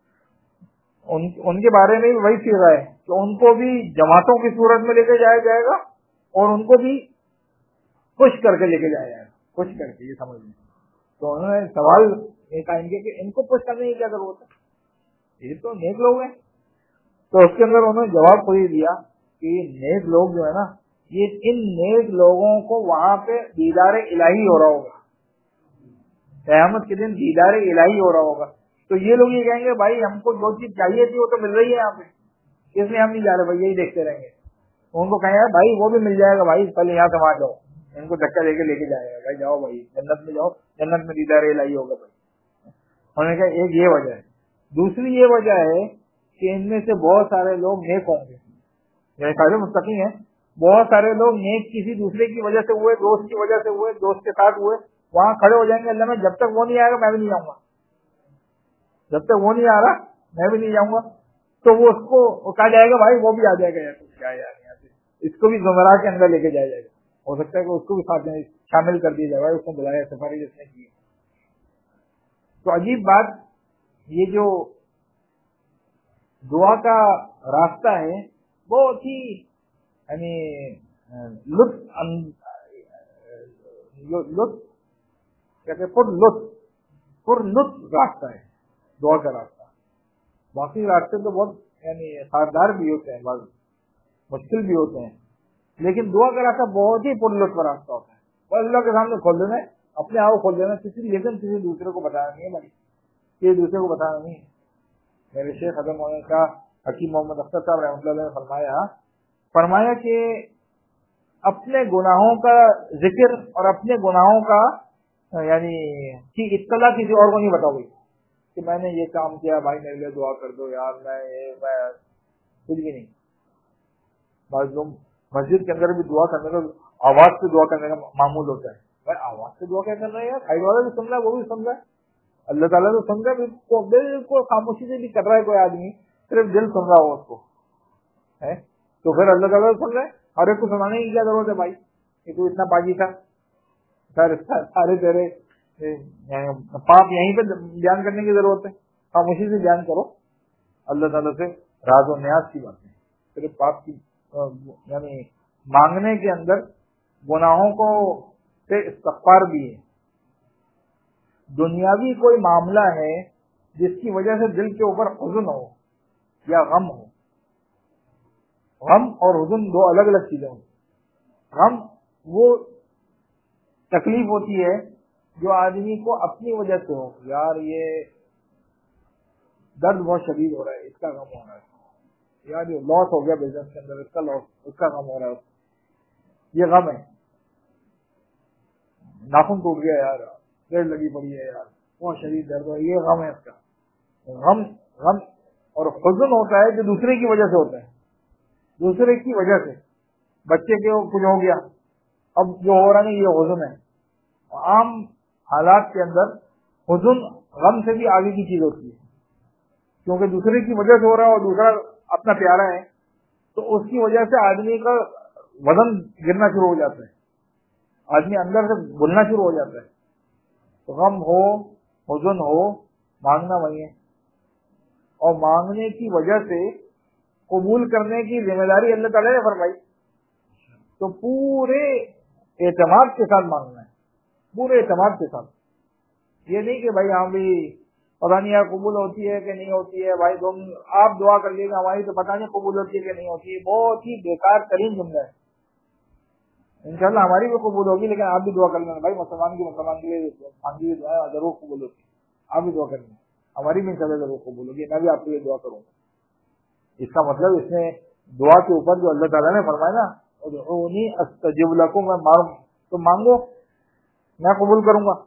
ان کے بارے میں وہی سیغہ ہے کہ ان کو بھی جماعتوں کی صورت میں لے کے جایا جائے گا اور ان کو بھی خوش کر کے لے کے جایا جائے گا, خوش کر کے, یہ سمجھ لیں. تو انہوں نے سوال یہ قائم کیا کہ ان کو خوش کرنے کی کیا ضرورت ہے, یہ تو نیک لوگ ہیں. تو اس کے اندر انہوں نے جواب خود ہی دیا کہ نیک لوگ جو ہے نا, یہ ان نیک لوگوں کو وہاں پہ دیدار الہی ہو رہا ہوگا, قیامت کے دن دیدار الہی ہو رہا ہوگا. تو یہ لوگ یہ کہیں گے بھائی ہم کو جو چیز چاہیے تھی وہ تو مل رہی ہے یہاں پہ, اس لیے ہم نہیں جا رہے بھائی, یہی دیکھتے رہیں گے. ان کو کہیں گے بھائی وہ بھی مل جائے گا بھائی, پہلے یہاں سے وہاں جاؤ, ان کو دھکا دے کے لے کے جائے گا, بھائی جاؤ بھائی جنت میں جاؤ, جنت میں دیدار الہی ہوگا بھائی. انہوں نے کہا ایک یہ وجہ ہے. دوسری یہ وجہ ہے کہ ان میں سے بہت سارے لوگ نیک ہوں گے, یعنی سارے مستقیم ہیں, بہت سارے لوگ نیک کسی دوسرے کی وجہ سے ہوئے, دوست کی وجہ سے ہوئے, دوست کے ساتھ ہوئے, وہاں کھڑے ہو جائیں گے اللہ میں, جب تک وہ نہیں آئے گا میں بھی نہیں جاؤں گا, جب تک وہ نہیں آ رہا میں بھی نہیں جاؤں گا. تو وہ اس کو کہا جائے گا بھائی وہ بھی آ جائے گا یار, کیا یار یہاں سے, اس کو بھی زمرہ کے اندر لے کے جایا جائے گا. ہو سکتا ہے کہ اس کو بھی ساتھ شامل کر دیا جائے گا, اس نے بلایا سفاری جس نے کی. تو عجیب بات, یہ جو دعا کا راستہ ہے بہت ہی یعنی پر لطف راستہ ہے دعا کا راستہ. باقی راستے تو بہت یعنی خاردار بھی ہوتے ہیں, بعض مشکل بھی ہوتے ہیں, لیکن دعا کا راستہ بہت ہی پر لطف راستہ ہوتا ہے. بس اللہ کے سامنے کھول دینا ہے, اپنے آپ کو کھول دینا, کسی دوسرے کو بتانا نہیں ہے بھائی, یہ دوسرے کو بتانا نہیں ہے. میرے شیخ حضرت مولانا شاہ حکیم محمد اختر صاحب رحمۃ اللہ نے فرمایا کہ اپنے گناہوں کا ذکر اور اپنے گناہوں کا یعنی کی اطلاع کسی اور کو نہیں بتاؤ گی کہ میں نے یہ کام کیا بھائی میرے لیے دعا کر دو یار, میں کچھ بھی نہیں. بعض لوگ مسجد کے اندر بھی دعا کرنے کا آواز سے دعا کرنے کا معمول ہوتا ہے. بھائی آواز سے دعا کیا کر رہے ہیں یار, سائڈ والا بھی سن رہا ہے, وہ بھی سن رہا ہے, اللہ تعالیٰ تو سن رہا ہے, بالکل خاموشی سے بھی کر رہا ہے کوئی آدمی, صرف دل سن رہا ہو اس کو ہے, تو پھر اللہ تعالیٰ سن رہا ہے. ہر ایک کو سنانے کی کیا ضرورت ہے بھائی, کہ تو اتنا پاکی تھا, سارے تیرے پاپ یہیں پہ بیان کرنے کی ضرورت ہے, خاموشی سے بیان کرو. اللہ تعالیٰ سے راز و نیاز کی بات ہے, صرف پاپ کی یعنی مانگنے کے اندر گناہوں کو سے استغفار بھی ہے. دنیاوی کوئی معاملہ ہے جس کی وجہ سے دل کے اوپر حزن ہو یا غم ہو, غم اور حزن دو الگ الگ چیزیں ہیں. غم وہ تکلیف ہوتی ہے جو آدمی کو اپنی وجہ سے ہو, یار یہ درد بہت شدید ہو رہا ہے, اس کا غم ہو رہا ہے, یار یہ لاس ہو گیا بزنس کے اندر, اس کا لاس, اس کا غم ہو رہا ہے, یہ غم ہے. ناخن ٹوٹ گیا یار, پیڑ لگی پڑی ہے یار, بہت شدید درد ہے, یہ غم ہے اس کا. غم اور حزن ہوتا ہے جو دوسرے کی وجہ سے ہوتا ہے, دوسرے کی وجہ سے. بچے کے کچھ ہو گیا, اب جو ہو رہا ہے یہ حزن ہے. عام حالات کے اندر حزن غم سے بھی آگے کی چیز ہوتی ہے, کیونکہ دوسرے کی وجہ سے ہو رہا ہے اور دوسرا اپنا پیارا ہے, تو اس کی وجہ سے آدمی کا وزن گرنا شروع ہو جاتا ہے, آدمی اندر سے بھولنا شروع ہو جاتا ہے. تو غم ہو حزن ہو, مانگنا وہی ہے, اور مانگنے کی وجہ سے قبول کرنے کی ذمہ داری اللہ تعالیٰ نے فرمائی. تو پورے اعتماد کے ساتھ مانگنا ہے, پورے اعتماد کے ساتھ. یہ نہیں کہ بھائی ہم بھی پتہ نہیں یار قبول ہوتی ہے کہ نہیں ہوتی ہے, بھائی تم آپ دعا کر لیے گا, ہماری تو پتہ نہیں قبول ہوتی ہے کہ نہیں ہوتی ہے. بہت ہی بیکار ترین جملہ ہے. انشاءاللہ ہماری بھی قبول ہوگی, لیکن آپ بھی دعا کر لینا بھائی, مسلمان کے لیے مانگی ہوئی دعا ضرور قبول ہوتی ہے, آپ بھی دعا کر لینا, ہماری بھی انشاءاللہ ضرور قبول ہوگی, میں بھی آپ کے لیے دعا کروں گا. اس کا مطلب اس میں دعا کے اوپر جو اللہ تعالیٰ نے فرمایا نا, ادعونی استجب لکم, میں مانگوں تو مانگو میں قبول کروں گا.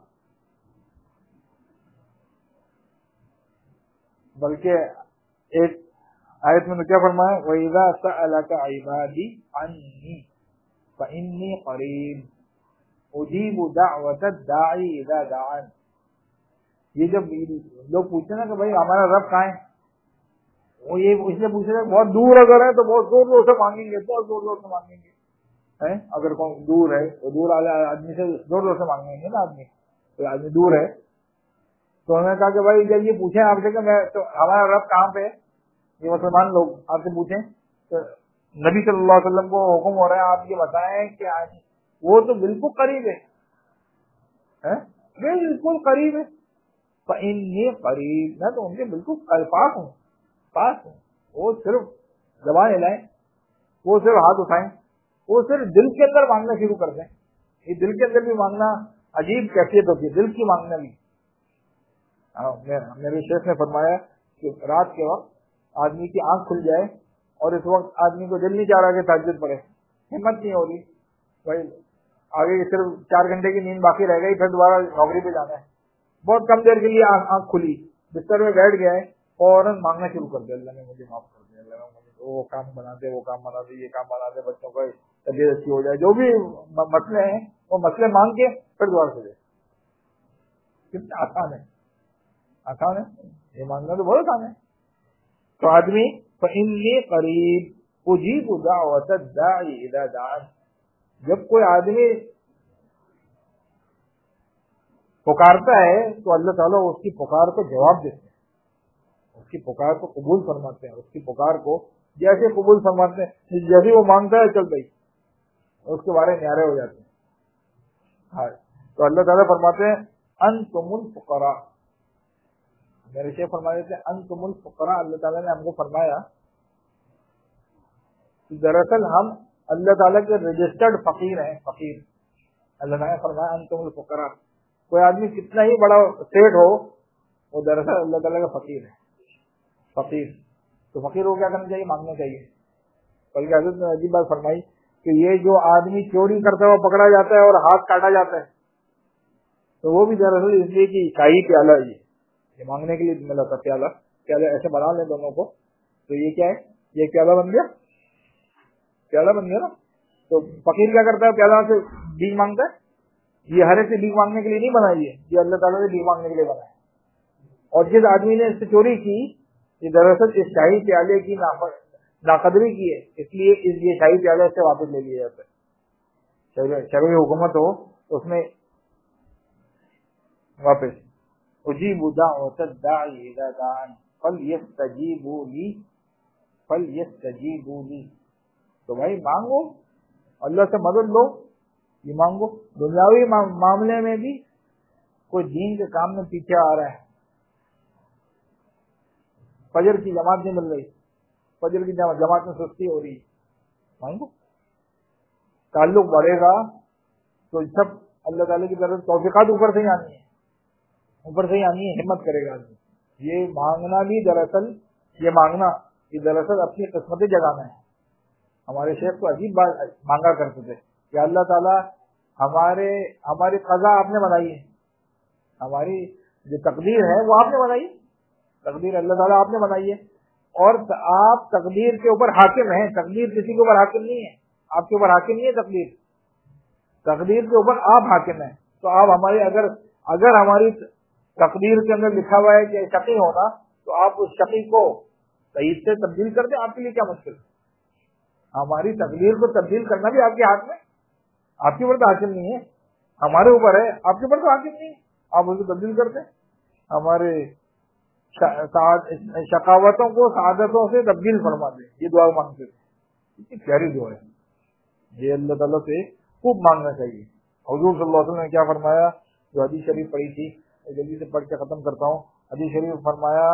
بلکہ ایک آیت میں نے کیا فرمایا, وَإِذَا سَأَلَكَ عِبَادِي عَنِّي فَإِنِّي قَرِيبٌ أُجِيبُ دَعْوَةَ الدَّاعِ إِذَا دَعَانِ. یہ جب لوگ پوچھتے ہیں نا کہ بھائی ہمارا رب کہاں ہے, وہ یہ اس لیے پوچھ رہے ہیں بہت دور اگر ہے تو بہت زور زور سے مانگیں گے, بہت زور زور سے مانگیں گے. ہے، اگر کوئی دور ہے تو دور والے آدمی سے زور زور سے مانگیں گے نا، کوئی آدمی دور ہے تو انہوں نے کہا کہ بھائی جب یہ پوچھیں آپ سے کہ میں تو ہمارا رب کہاں پہ ہے، یہ مسلمان لوگ آپ سے پوچھیں تو نبی صلی اللہ علیہ وسلم کو حکم ہو رہا ہے آپ یہ بتائیں کہ وہ تو بالکل قریب ہے، بالکل قریب ہے، قریب، میں تو ان کے بالکل پاس ہوں، وہ صرف زبان ہلائیں، وہ صرف ہاتھ اٹھائیں، وہ صرف دل کے اندر مانگنا شروع کر دیں. یہ دل کے اندر بھی مانگنا عجیب کیفیت ہوتی ہے، دل کی مانگنا بھی. میرے شیخ نے فرمایا کہ رات کے وقت آدمی کی آنکھ کھل جائے اور اس وقت آدمی کو دل نہیں چاہ رہا کہ تہجد پڑھے، ہمت نہیں ہو رہی بھائی آگے صرف 4 گھنٹے کی نیند باقی رہ گئی، پھر دوبارہ نوکری پہ جانا ہے، بہت کم دیر کے لیے آنکھ کھلی، بستر میں بیٹھ گیا ہے، فوراً مانگنا شروع کر دیا، اللہ نے مجھے معاف کر دیا، اللہ نے مجھے وہ کام بنا دے، وہ کام بنا دے، یہ کام بنا دے، بچوں کا طبیعت اچھی ہو جائے، جو بھی مسئلے ہیں وہ مسئلے مانگ کے پھر دوبارہ سے دے. کتنا آسان ہے یہ مانگنا، تو بہت آسان ہے. تو آدمی فإنی قریب اجیب دعوت الداعی اذا دعان، جب کوئی آدمی پکارتا ہے تو اللہ تعالیٰ اس کی پکار کو جواب دیتے ہیں، اس کی پکار کو قبول فرماتے ہیں، اس کی پکار کو جیسے قبول فرماتے ہیں، جیسے وہ مانگتا ہے چل بھائی اس کے بارے نیارے ہو جاتے ہیں. ہاں تو اللہ تعالیٰ فرماتے ہیں انتم الفقراء، میرے شیخ فرما دیتے ہیں انتم الفقراء، اللہ تعالیٰ نے ہم کو فرمایا دراصل ہم اللہ تعالیٰ کے رجسٹرڈ فقیر ہیں، فقیر. اللہ تعالیٰ نے فرمایا انتم الفقراء، کوئی آدمی کتنا ہی بڑا سیٹ ہو وہ دراصل اللہ تعالیٰ کا فقیر ہے، فقیر. تو فقیر کو کیا کرنا چاہیے؟ مانگنا چاہیے. بلکہ حضرت نے عجیب بات فرمائی کہ یہ جو آدمی چوری کرتا ہوا پکڑا جاتا ہے اور ہاتھ کاٹا جاتا ہے تو وہ بھی دراصل اس لیے کہ شاہی پیالہ یہ مانگنے کے لیے ملا تھا، پیالہ ایسے بنا لیں دونوں کو تو یہ کیا ہے، یہ پیالہ بن گیا نا. تو فقیر کیا کرتا ہے؟ پیالہ سے بھیک مانگتا ہے. یہ ہر ایک سے بھیک مانگنے کے لیے نہیں بنا، یہ اللہ تعالیٰ نے بھیک مانگنے کے لیے بنا ہے. اور جس آدمی نے اس سے چوری کی یہ دراصل اس شاہی پیالے کی ناقدری کی ہے، اس لیے یہ شاہی پیالے سے واپس لے لیا جاتا ہے. شرعی حکومت ہو تو اس میں واپس. اجیب دعوت الداعی اذا دعان فلیستجیبوا لی، تو بھائی مانگو، اللہ سے مدد لو، یہ مانگو. دنیاوی معاملے میں بھی کوئی دین کے کام میں پیچھے آ رہا ہے، فجر کی جماعت نہیں مل رہی، فجر کی جماعت میں سستی ہو رہی ہے، مانگو. تعلق بڑھے گا تو سب اللہ تعالیٰ کی طرف توفیقات اوپر سے ہی آنی ہے، ہمت کرے گا آدمی. یہ مانگنا بھی دراصل یہ دراصل اپنی قسمتیں جگانا ہے. ہمارے شیخ تو عجیب بات مانگا کرتے تھے کہ اللہ تعالیٰ ہماری قضا آپ نے بنائی ہے، ہماری جو تقدیر ہے وہ آپ نے بنائی، تقدیر اللہ تعالیٰ آپ نے بنائی ہے، اور آپ تقدیر کے اوپر حاکم ہیں. تقدیر کسی کے اوپر حاکم نہیں ہے، آپ کے اوپر حاکم نہیں ہے تقدیر کے اوپر آپ حاکم ہیں. تو آپ اگر ہماری تقدیر کے اندر لکھا ہوا ہے کہ شقی ہونا تو آپ اس شقی کو صحیح سے تبدیل کر دیں، آپ کے لیے کیا مشکل ہے. ہماری تقدیر کو تبدیل کرنا بھی آپ کے ہاتھ میں، آپ کے اوپر تو حاکم نہیں ہے، ہمارے اوپر ہے، آپ کے اوپر تو حاکم نہیں ہے، آپ اس کو تبدیل کرتے. ہمارے شقاوتوں کو سعادتوں سے تبدیل فرما دیں، یہ دعا مانگتے تھے. کتنی پیاری دعا ہے یہ، اللہ تعالیٰ سے خوب مانگنا چاہیے. حضور صلی اللہ علیہ وسلم نے کیا فرمایا، جو حدیث شریف پڑھی تھی جلدی سے پڑھ کے ختم کرتا ہوں. حدیث شریف میں فرمایا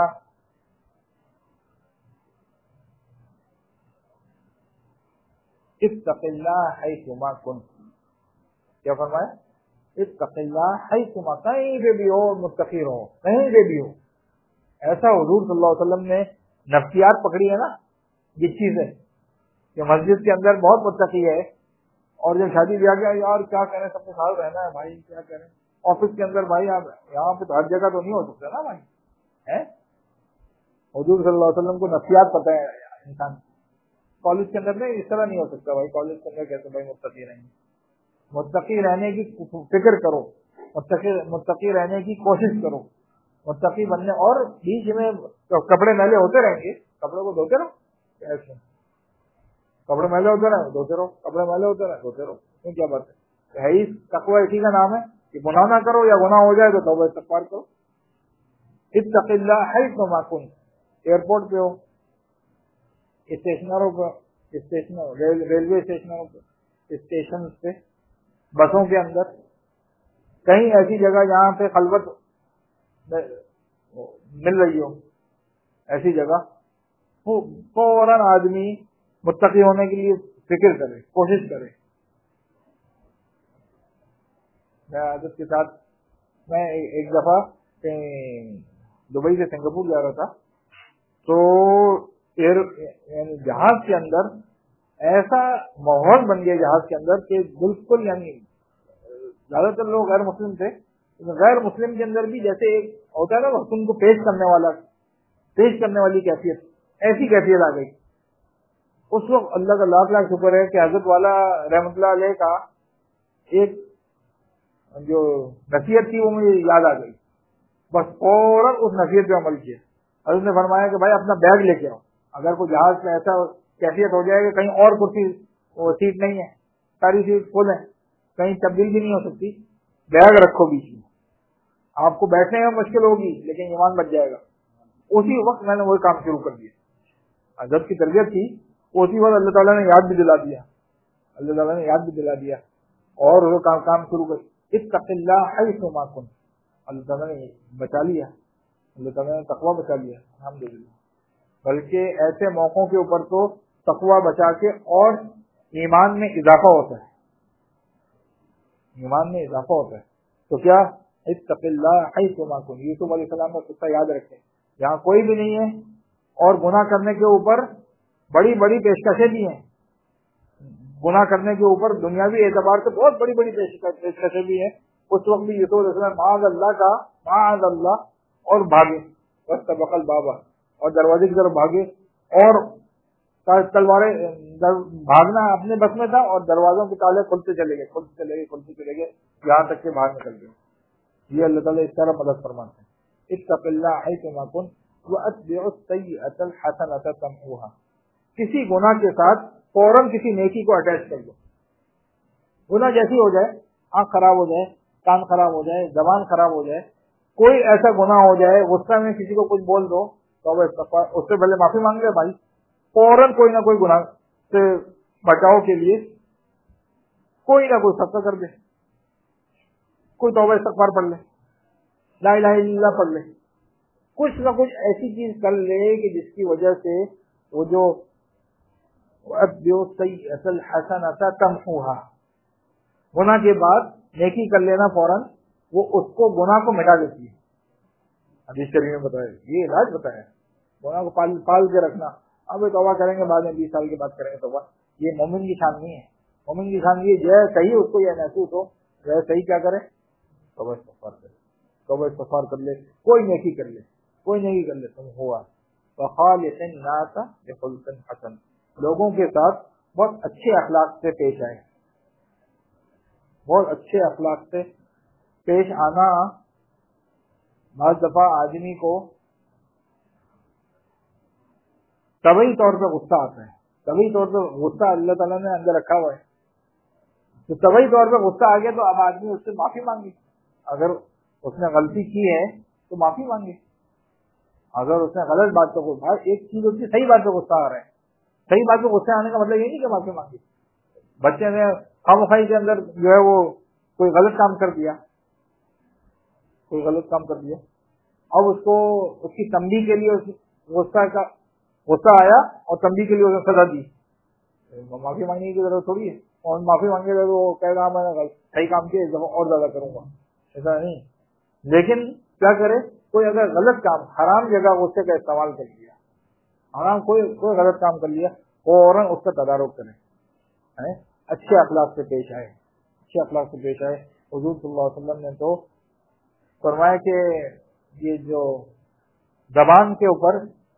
اتق اللہ حیثما کنت، کیا فرمایا؟ اتق اللہ حیثما، کہیں پہ بھی ہو متقی رہو، کہیں پہ بھی ہو. ایسا حضور صلی اللہ علیہ وسلم نے نفسیات پکڑی ہے نا، یہ چیز ہے کہ مسجد کے اندر بہت متقی ہے اور جب شادی بیاہ گیا یار کیا کریں، سب کے ساتھ رہنا ہے بھائی، کیا کریں. آفس کے اندر بھائی آپ یہاں پہ تو ہر جگہ تو نہیں ہو سکتا نا بھائی. حضور صلی اللہ علیہ وسلم کو نفسیات پتہ ہے انسان. کالج کے اندر نہیں، اس طرح نہیں ہو سکتا بھائی. کالج کے اندر کیسے بھائی متقی رہیں گے؟ متقی رہنے کی فکر کرو، متقی رہنے کی کوشش کرو، متقی بننے. اور بیچ میں کپڑے میلے ہوتے رہیں گے، کپڑے کو دھوتے رہو ایسے. کپڑے میلے ہوتے رہے دھوتے رہو، کپڑے میلے ہوتے رہے دھوتے رہو، کیا بات ہے ہی تقوی اسی کا نام ہے کہ گناہ نہ کرو، یا گناہ ہو جائے تو توبہ استغفار کرو. اتق اللہ حیث ما کنت، ایئرپورٹ پہ ہو، اسٹیشنروں پہ، ریلوے اسٹیشنوں پہ، اسٹیشن پہ، بسوں کے اندر، کہیں ایسی جگہ جہاں پہ خلوت مل رہی ہو، ایسی جگہ فوراً آدمی متقی ہونے کے لیے فکر کرے، کوشش کرے. میں عادت کے ساتھ میں ایک دفعہ دبئی سے سنگاپور جا رہا تھا، تو یعنی جہاز کے اندر ایسا ماحول بن گیا جہاز کے اندر کہ بالکل، یعنی زیادہ تر لوگ غیر مسلم تھے، غیر مسلم کے اندر بھی جیسے ایک ہوتا ہے نا حکم کو پیش کرنے والی کیفیت، ایسی کیفیت آ گئی. اس وقت اللہ کا لاکھ لاکھ شکر ہے کہ حضرت والا رحمۃ اللہ علیہ کا ایک جو نصیحت تھی وہ مجھے یاد آ گئی، بس فوراً اس نصیحت پہ عمل کیا. حضرت نے فرمایا کہ بھائی اپنا بیگ لے کے آؤ، اگر کوئی جہاز میں ایسا کیفیت ہو جائے کہ کہیں اور کرسی سیٹ نہیں ہے، ساری سیٹ فل ہے، کہیں تبدیل بھی نہیں ہو سکتی، بیگ رکھو بیچ میں، آپ کو بیٹھنے میں مشکل ہوگی لیکن ایمان بچ جائے گا. اسی وقت میں نے وہی کام شروع کر دیا. حضرت کی تربیت تھی، اسی وقت اللہ تعالیٰ نے یاد بھی دلا دیا، اور وہ کام شروع کر. اتق اللہ حیث ما کنت، اللہ تعالیٰ نے بچا لیا، اللہ تعالیٰ نے تقوی بچا لیا الحمدللہ. بلکہ ایسے موقعوں کے اوپر تو تقوی بچا کے اور ایمان میں اضافہ ہوتا ہے، تو کیا اتق اللہ حیث ما کنت. یوسف علیہ السلام کا قصہ یاد رکھیں، جہاں کوئی بھی نہیں ہے اور گناہ کرنے کے اوپر بڑی بڑی پیشکشیں بھی ہیں، گناہ کرنے کے اوپر دنیاوی اعتبار سے بہت بڑی بڑی پیشکشیں بھی ہیں. اس وقت بھی یوسف علیہ السلام معاذ اللہ کا معاذ اللہ اور بھاگے، واستبق الباب، اور دروازے کی طرف بھاگے، اور تلواریں بھاگنا اپنے بس میں تھا، اور دروازوں کے تالے کھلتے چلے گئے یہاں تک کہ باہر نکل گئے. یہ اللہ تعالیٰ اس طرح مدد فرماتے ہیں. اتق اللہ حیث ما کنت واتبع السیئۃ الحسنۃ تمحوها، کسی گناہ کے ساتھ فوراً کسی نیکی کو اٹیچ کر دو. گناہ جیسی ہو جائے، آنکھ خراب ہو جائے، کان خراب ہو جائے، زبان خراب ہو جائے، کوئی ایسا گناہ ہو جائے، غصہ میں کسی کو کچھ بول دو تو اس سے پہلے معافی مانگ لے بھائی، فوراً کوئی نہ کوئی گناہ سے بچاؤ کے لیے کوئی نہ کوئی صدقہ کر دے، کوئی توبہ استغفار پڑھ لے، لا الہ الا اللہ پڑھ لے، کچھ نہ کچھ ایسی چیز کر لے کہ جس کی وجہ سے وہ جو السیئۃ الحسنۃ تمحوها، گناہ کے بعد نیکی کر لینا فوراً، وہ اس کو گناہ کو مٹا دیتی ہے. حدیث شریف میں بتایا، یہ علاج بتایا، گناہ کو پال کے رکھنا. اب توبہ کریں گے بعد میں 20 سال کے بعد کریں گے توبہ، یہ مومن کی شان نہیں ہے. مومن کی شان یہ جو ہے صحیح اس کو یہ محسوس ہو جو صحیح کیا کرے، توبہ استغفار کر لے، کوئی نیکی کر لے. تم ہوا فخالق الناس بخلق حسن، لوگوں کے ساتھ بہت اچھے اخلاق سے پیش آئے. بہت اچھے اخلاق سے پیش آنا. بعض دفعہ آدمی کو طبعی طور پہ غصہ آتا ہے، طبعی طور پہ غصہ اللہ تعالیٰ نے اندر رکھا ہوا ہے، تو طبعی طور پہ غصہ آ گیا تو اب آدمی اس سے معافی مانگے. اگر اس نے غلطی کی ہے تو معافی مانگے. اگر اس نے غلط بات پہ غصہ، ایک چیز ہوتی ہے صحیح بات پہ غصہ آ رہا ہے، صحیح بات پہ غصہ آنے کا مطلب یہ نہیں کہ معافی مانگے. بچے نے خامخواہی کے اندر جو ہے وہ کوئی غلط کام کر دیا، اب اس کو اس کی تنبیہ کے لیے غصہ آیا اور تنبیہ کے لیے اس نے سزا دی، معافی مانگنے کی ضرورت تھوڑی ہے. اور معافی مانگے گا تو وہ کہے گا میں نے صحیح کام کیا، اس دفعہ اور زیادہ کروں گا، ایسا نہیں. لیکن کیا کرے، کوئی اگر غلط کام، حرام جگہ غصے کا استعمال کر لیا، حرام کوئی غلط کام کر لیا، فوراً اس کا تدارک کرے، اچھے اخلاق سے پیش آئے. حضور صلی اللہ علیہ وسلم نے تو فرمایا کہ یہ جو زبان کے اوپر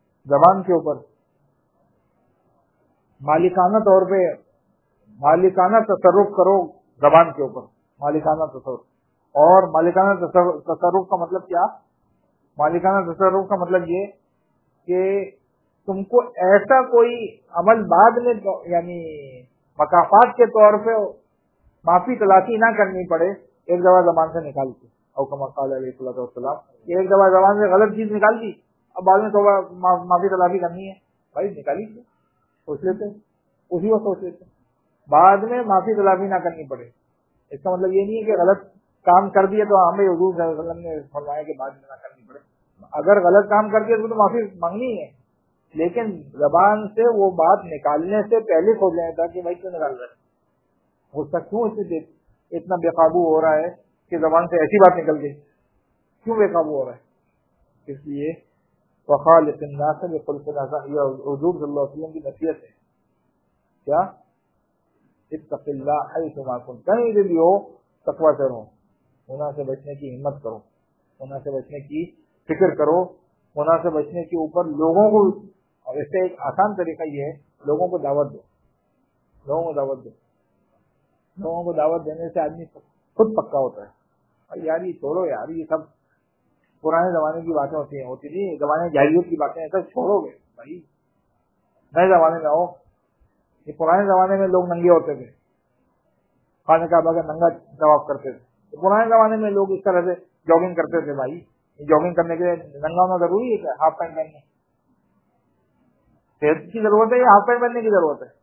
مالکانہ طور پہ مالکانہ تصرف کرو، زبان کے اوپر مالکانہ تصرف. اور مالکانہ تصرف کا مطلب کیا؟ مالکانہ تصرف کا مطلب یہ کہ تم کو ایسا کوئی عمل بعد میں یعنی مکافات کے طور پہ معافی تلافی نہ کرنی پڑے ایک دفعہ زبان سے نکال کے، او کما قال علیہ الصلوۃ والسلام، ایک دفعہ زبان سے غلط چیز نکال دی، اب بعد میں توبہ معافی تلافی کرنی ہے، بھائی نکالی سوچ لیتے، اسی وقت سوچ لیتے، بعد میں معافی تلافی نہ کرنی پڑے۔ اس کا مطلب یہ نہیں ہے کہ غلط کام کر دیا تو ہمیں حضور صلی اللہ علیہ وسلم نے فرمایا کہ بعد میں نہ کرنی پڑے، اگر غلط کام کر دیا تو معافی مانگنی ہے، لیکن زبان سے وہ بات نکالنے سے پہلے سوچ لینا تھا کہ بھائی کیوں نکال رہا ہے، غصہ کیوں اتنا بے قابو ہو رہا ہے کہ زبان سے ایسی بات نکل گئی، کیوں بے قابو ہو رہا ہے؟ اس لیے وخالق الناس بخلق حسن، یہ حضور صلی اللہ علیہ وسلم کی نصیحت ہے، کیا اتق اللہ حیث ما کنت، کہیں بھی ہو تقویٰ سے رہو، گناہ سے بچنے کی ہمت کرو، گناہ سے بچنے کی فکر کرو، گناہ سے بچنے کے اوپر لوگوں کو، اور اس سے ایک آسان طریقہ یہ ہے لوگوں کو دعوت دو، لوگوں کو دعوت دو، لوگوں کو دعوت دینے سے آدمی خود پکا ہوتا ہے، اور یار یہ چھوڑو یار، یہ سب پرانے زمانے کی باتیں ہوتی تھی، زمانے جاہلیت کی باتیں سب چھوڑو گے بھائی، نئے زمانے میں آؤ۔ یہ پرانے زمانے میں لوگ ننگے ہوتے تھے، خانہ کعبہ کا ننگا طواف کرتے تھے، پرانے زمانے میں لوگ اس طرح سے جاگنگ کرتے تھے، بھائی جاگنگ کرنے کے لیے ننگا ہونا ضروری ہے کیا؟ ہاف پینٹ پہننے صحت کی ضرورت ہے یا ہاف پینٹ پہننے کی ضرورت ہے؟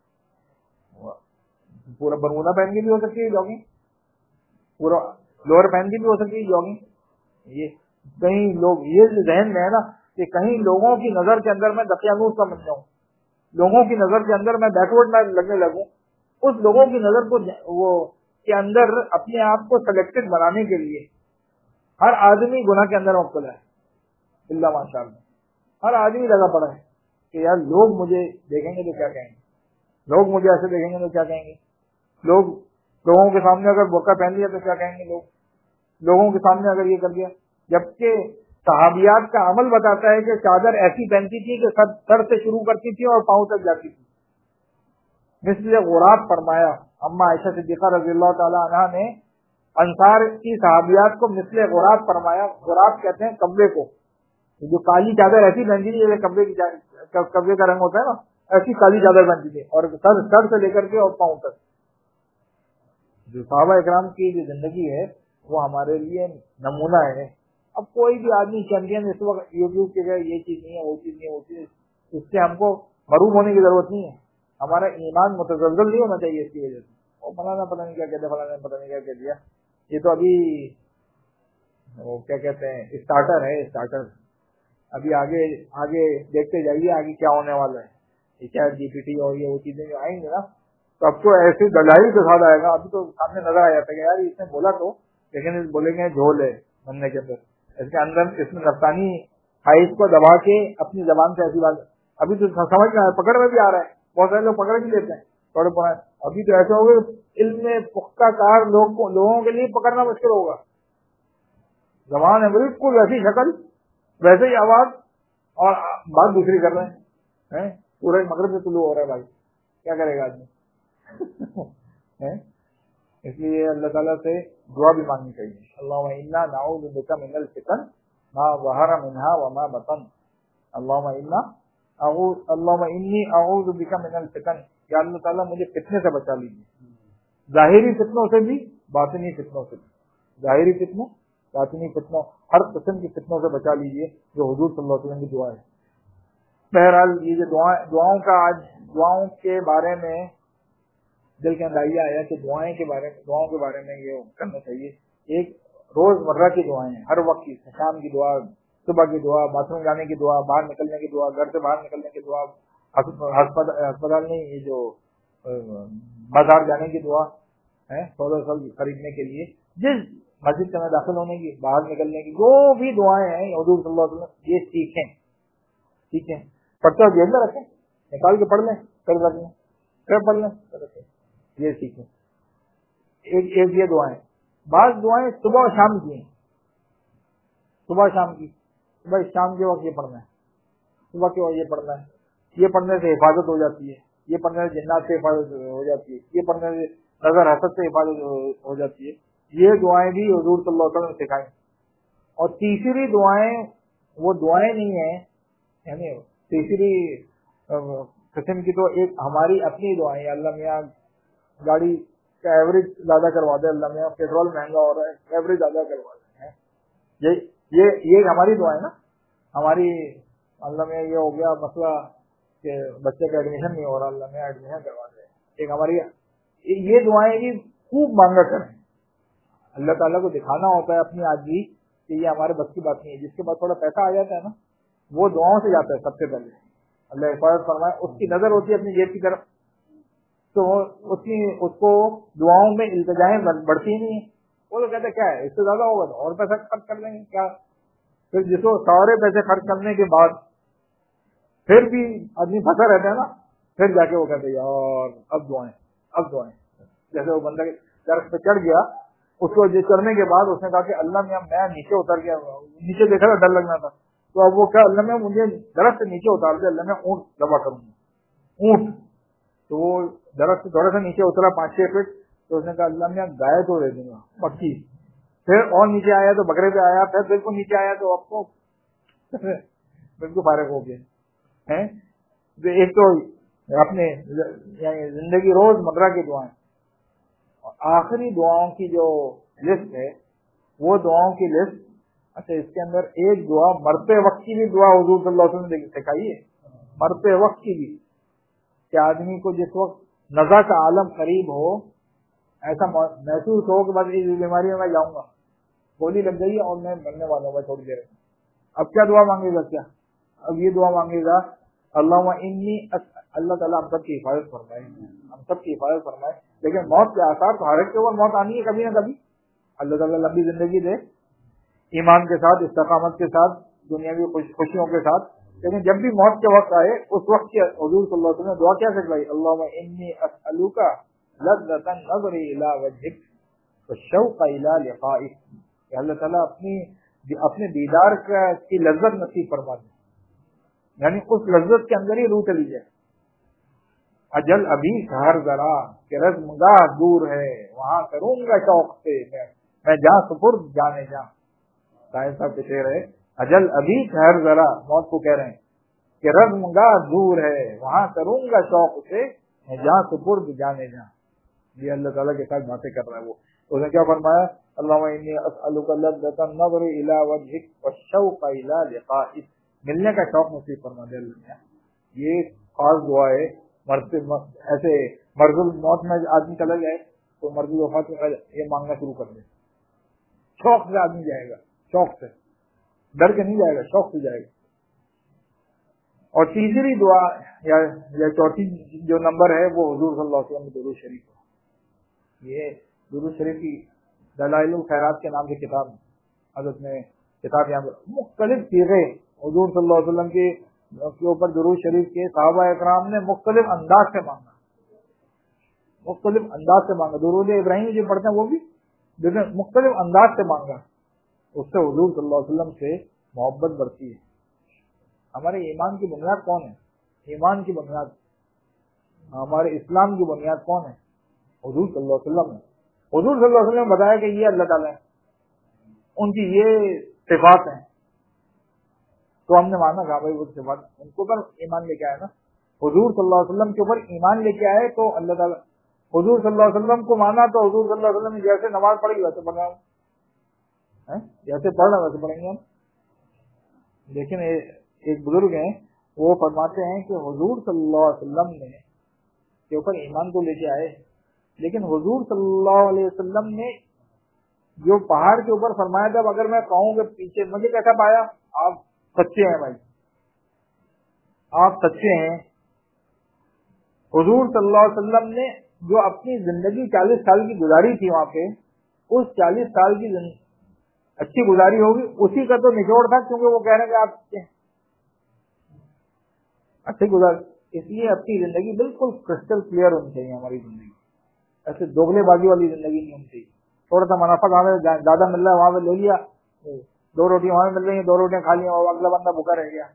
پورا برمودا پہن کے بھی ہو سکتی ہے جاگنگ، پورا لوور پہن کے بھی ہو سکتی ہے جاگنگ۔ یہ کہیں لوگ یہ ذہن میں ہے نا کہ کہیں لوگوں کی نظر کے اندر میں دقیانوس کا بن جاؤں، لوگوں کی نظر کے اندر میں بیکورڈ نہ لگنے لگوں، اس لوگوں کی نظر کو وہ کے اندر اپنے آپ کو سلیکٹڈ بنانے کے لیے ہر آدمی گناہ کے اندر مبتلا ہے، اللہ ماشاء اللہ، ہر آدمی لگا پڑا ہے کہ یار لوگ مجھے دیکھیں گے تو کیا کہیں گے، لوگ مجھے ایسے دیکھیں گے تو کیا کہیں گے، لوگوں کے سامنے اگر برقع پہن لیا تو کیا کہیں گے لوگوں کے سامنے اگر یہ کر دیا، جبکہ صحابیات کا عمل بتاتا ہے کہ چادر ایسی پہنتی تھی کہ سر سے شروع کرتی تھی اور پاؤں تک جاتی تھی، مثل غراب فرمایا اما عائشہ صدیقہ رضی اللہ تعالی عنہا نے انصار کی صحابیات کو مثل غراب فرمایا، غراب کہتے ہیں کبے کو، جو کالی چادر ایسی پہنتی تھی جیسے کبے کا رنگ ہوتا ہے نا، ایسی کالی چادر پہنتی تھی اور سر سے لے کر کے اور پاؤں تک۔ جو صحابہ اکرام کی جو زندگی ہے وہ ہمارے لیے نمونہ ہے۔ اب کوئی بھی آدمی چیمپئن اس وقت یوٹیوب کے گئے یہ چیز نہیں ہے وہ چیز نہیں ہے وہ چیز، اس سے ہم کو مروب ہونے کی ضرورت نہیں ہے، ہمارا ایمان متزلزل نہیں ہونا چاہیے اس کی وجہ سے، وہ فلانا پتہ نہیں کیا کہتے، فلانا پتہ نہیں کیا کہہ دیا، یہ تو ابھی وہ کیا کہتے ہیں اسٹارٹر ہے، اسٹارٹر، ابھی آگے دیکھتے جائیے آگے کیا ہونے والا ہے، یہ کیا جی پی ٹی اور یہ وہ چیزیں جو آئیں گے نا تو اب تو ایسی دلائی کے ساتھ آئے گا، ابھی تو سامنے نظر آ جاتا ہے کہ یار اس نے بولا تو، لیکن اس بولیں گے جھول ہے بننے کے اندر، اس کے اندر اس میں نفسانی خواہش کو دبا کے اپنی زبان سے ایسی بات، ابھی تو سمجھ میں پکڑ میں بھی آ رہا ہے، بہت سارے لوگ پکڑ بھی لیتے ہیں تھوڑے پڑھائے، ابھی تو ایسا ہوگا علم میں پختہ کار لوگوں کے لیے پکڑنا مشکل ہوگا، زبان ہے بالکل ویسی شکل ویسے ہی آواز اور بات دوسری کر رہے ہیں، پورے مغرب سے طلوع ہو رہا ہے، بھائی کیا کرے گا آدمی؟ اس لیے اللہ تعالیٰ سے دعا بھی مانگنی چاہیے، اللہم انا نعوذ بک من الفتن ما ظہر منها وما بطن، اللہم انی اعوذ بک من الفتن، یا اللہ تعالیٰ مجھے فتنے سے بچا لیجیے، ظاہری فتنوں سے بھی باطنی فتنوں سے بھی، ظاہری فتنوں باطنی فتنوں ہر قسم کی فتنوں سے بچا لیجیے، جو حضور صلی اللہ علیہ وسلم کی دعا ہے۔ بہرحال یہ جو دعاؤں کا آج دعاؤں کے بارے میں دل کے اندر آیا کہ دعاؤں کے بارے میں یہ کرنا چاہیے، ایک روز مرہ کی دعائیں، ہر وقت کی، شام کی دعا، صبح کی دعا، باتھ روم جانے کی دعا، باہر نکلنے کی دعا، گھر سے باہر نکلنے کی دعا، ہسپتال نہیں یہ جو بازار جانے کی دعا ہے، سودا خریدنے کے لیے، جس مسجد میں داخل ہونے کی، باہر نکلنے کی، جو بھی دعائیں ہیں حضور صلی اللہ علیہ وسلم یہ سیکھیں، پڑھتے اور جیب میں رکھیں، نکال کے پڑھ لیں، کر رکھ لیں، پھر پڑھ لیں، یہ سیکھیں۔ ایک یہ دعائیں، بعض دعائیں صبح اور شام کی ہیں، صبح شام کے وقت یہ پڑھنا ہے، صبح کے وقت یہ پڑھنا ہے، یہ پڑھنے سے حفاظت ہو جاتی ہے، یہ پڑھنے سے جنات سے حفاظت ہو جاتی ہے، یہ پڑھنے سے نظر حسد سے حفاظت ہو جاتی ہے، یہ دعائیں بھی حضور صلی اللہ علیہ وسلم نے سکھائیں۔ اور تیسری دعائیں وہ دعائیں نہیں ہیں، یعنی تیسری قسم کی تو ایک ہماری اپنی دعائیں، اللہ میاں گاڑی کا ایوریج زیادہ کروا دے، اللہ میاں پیٹرول مہنگا ہو رہا ہے ایوریج زیادہ کروا دے، یہ ہماری دعائیں نا ہماری، اللہ میاں یہ ہو گیا مسئلہ کہ بچے کا ایڈمیشن نہیں ہو رہا، اللہ میاں ایڈمیشن کروا دے، ایک ہماری یہ دعائیں بھی خوب مانگا کریں۔ اللہ تعالیٰ کو دکھانا ہوتا ہے اپنی عاجزی کہ یہ ہمارے بس کی بات نہیں ہے۔ جس کے پاس تھوڑا پیسہ آ جاتا ہے نا وہ دعاؤں سے جاتا ہے سب سے پہلے، اللہ حفاظت فرمائے، اس کی نظر ہوتی ہے اپنی جیب کی طرف، تو اس کو دعاؤں میں التجائیں بڑھتی ہی نہیں ہے۔ وہ تو کہتے کیا ہے اس سے زیادہ ہوگا تو اور پیسہ خرچ کر لیں گے کیا، پھر جس کو سارے پیسے خرچ کرنے کے بعد پھر بھی آدمی پھنسا رہتا ہے نا، پھر جا کے وہ کہتے یار اب دعائیں جیسے وہ بندہ درخت پہ چڑھ گیا، اس کو چڑھنے کے بعد اس نے کہا کہ اللہ میں نیچے اتر گیا، نیچے دیکھا تھا ڈر لگنا تھا، تو اب وہ کیا اللہ میں مجھے درخت سے نیچے اتار دے، اللہ میں اونٹ دبا کروں گا اونٹ، تو وہ درخت سے تھوڑا سا نیچے اترا 5-6 فٹ، تو اس نے کہا اللہ میں گائے تو دے دوں گا پکی، پھر اور نیچے آیا تو بکرے پہ آیا، پھر بالکل نیچے آیا تو اب کو بالکل فارغ ہو گئے۔ ایک تو اپنے یعنی زندگی روز مرہ کی دعائیں، آخری دعاؤں کی جو لسٹ ہے وہ دعاؤں کی لسٹ، اچھا اس کے اندر ایک دعا مرتے وقت کی بھی دعا حضور صلی اللہ علیہ وسلم نے سکھائی ہے، مرتے وقت کی بھی، کہ آدمی کو جس وقت نزا کا عالم قریب ہو، ایسا محسوس ہو کہ بس اس بیماری میں جاؤں گا، گولی لگ گئی اور میں مرنے والا ہوں تھوڑی دیر میں، اب کیا دعا مانگے گا؟ کیا اب یہ دعا مانگے گا اللہم انی، اللہ تعالیٰ ہم سب کی حفاظت فرمائے، ہم سب کی حفاظت فرمائے، لیکن موت کے آثار تو ہر ایک کے اوپر موت آنی ہے کبھی نہ کبھی، اللہ تعالیٰ لمبی زندگی دے ایمان کے ساتھ، استقامت کے ساتھ، دنیاوی خوشیوں کے ساتھ، لیکن جب بھی موت کے وقت آئے اس وقت کی حضور صلی اللہ علیہ وسلم نے دعا کیا سکھلائی؟ اللہم انی اسألوک لذۃ النظر الی وجہک والشوق الی لقائک، کہ اللہ تعالیٰ اپنے دیدار کی لذت نصیب فرما دے، یعنی اس لذت کے اندر ہی روح چلی جائے۔ اجل ابھی شہر ذرا کہ رزمگاہ دور ہے، وہاں کروں گا شوق سے میں جہاں سپرد جانے جا، صاحب صاحب کے شعر ہے، اجل ابھی شہر ذرا، موت کو کہہ رہے ہیں کہ رزمگاہ دور ہے، وہاں کروں گا شوق سے میں جہاں سپرد جانے جا، یہ اللہ تعالیٰ کے ساتھ باتیں کر رہا ہے وہ، اس نے کیا فرمایا؟ اللہم انی اسألک لذۃ النظر الی وجہک والشوق الی لقائک، ملنے کا شوق نصیب فرما دے اللہ۔ یہ خاص دعا ہے، مرتے ایسے مرض الموت میں آدمی چلا جائے تو مرض الوفات میں یہ مانگنا شروع کر دے، شوق سے آدمی جائے گا، شوق سے، ڈر کے نہیں جائے گا، شوق سے جائے گا۔ اور تیسری دعا یا چوتھی جو نمبر ہے وہ حضور صلی اللہ علیہ وسلم درود شریف ہے۔ یہ درود شریف کی دلائل الخیرات کے نام سے کتاب ہے، حضرت نے کتاب یہاں پر مختلف صیغے حضور صلی اللہ علیہ وسلم کے اوپر درود شریف کے صحابہ اکرام نے مختلف انداز سے مانگا، مختلف انداز سے مانگا، درود ابراہیم جو پڑھتے ہیں وہ بھی مختلف انداز سے مانگا، اس سے حضور صلی اللہ علیہ وسلم سے محبت بڑھتی ہے۔ ہمارے ایمان کی بنیاد کون ہے؟ ایمان کی بنیاد، ہمارے اسلام کی بنیاد کون ہے؟ حضور صلی اللہ علیہ وسلم ہے۔ حضور صلی اللہ علیہ وسلم نے بتایا کہ یہ اللہ تعالیٰ ہے، ان کی یہ صفات ہیں، تو ہم نے مانا کہ بھائی وہ صفات ان کے اوپر ایمان لے کے آئے نا، حضور صلی اللہ علیہ وسلم کے اوپر ایمان لے کے آئے تو اللہ تعالیٰ، حضور صلی اللہ علیہ وسلم کو مانا تو حضور صلی اللہ علیہ وسلم نے جیسے نماز پڑھی ویسے پڑھنا ہے، جیسے پڑھنا ویسے پڑھیں گے ہم۔ لیکن ایک بزرگ ہیں وہ فرماتے ہیں کہ حضور صلی اللہ علیہ وسلم نے کے اوپر ایمان تو لے کے آئے، لیکن حضور صلی اللہ علیہ وسلم نے جو پہاڑ کے اوپر فرمایا تھا، اگر میں کہوں کہ پیچھے مجھے کیسا پایا، آپ سچے ہیں بھائی، آپ سچے ہیں۔ حضور صلی اللہ علیہ وسلم نے جو اپنی زندگی 40 سال کی گزاری تھی وہاں پہ، اس 40 سال کی اچھی گزاری ہوگی، اسی کا تو نچوڑ تھا، کیونکہ وہ کہہ رہے ہیں کہ آپ اچھی گزار، اس لیے اپنی زندگی بالکل کرسٹل کلیئر ہونی چاہیے ہماری زندگی، ایسے دوگلے بازی والی زندگی نہیں ہونی چاہیے۔ تھوڑا سا منافع ہمیں زیادہ مل رہا ہے وہاں پہ لے لیا، 2 روٹیاں وہاں مل رہی ہیں، 2 روٹیاں کھا لیا، اگلا بندہ بھوکا رہ گیا۔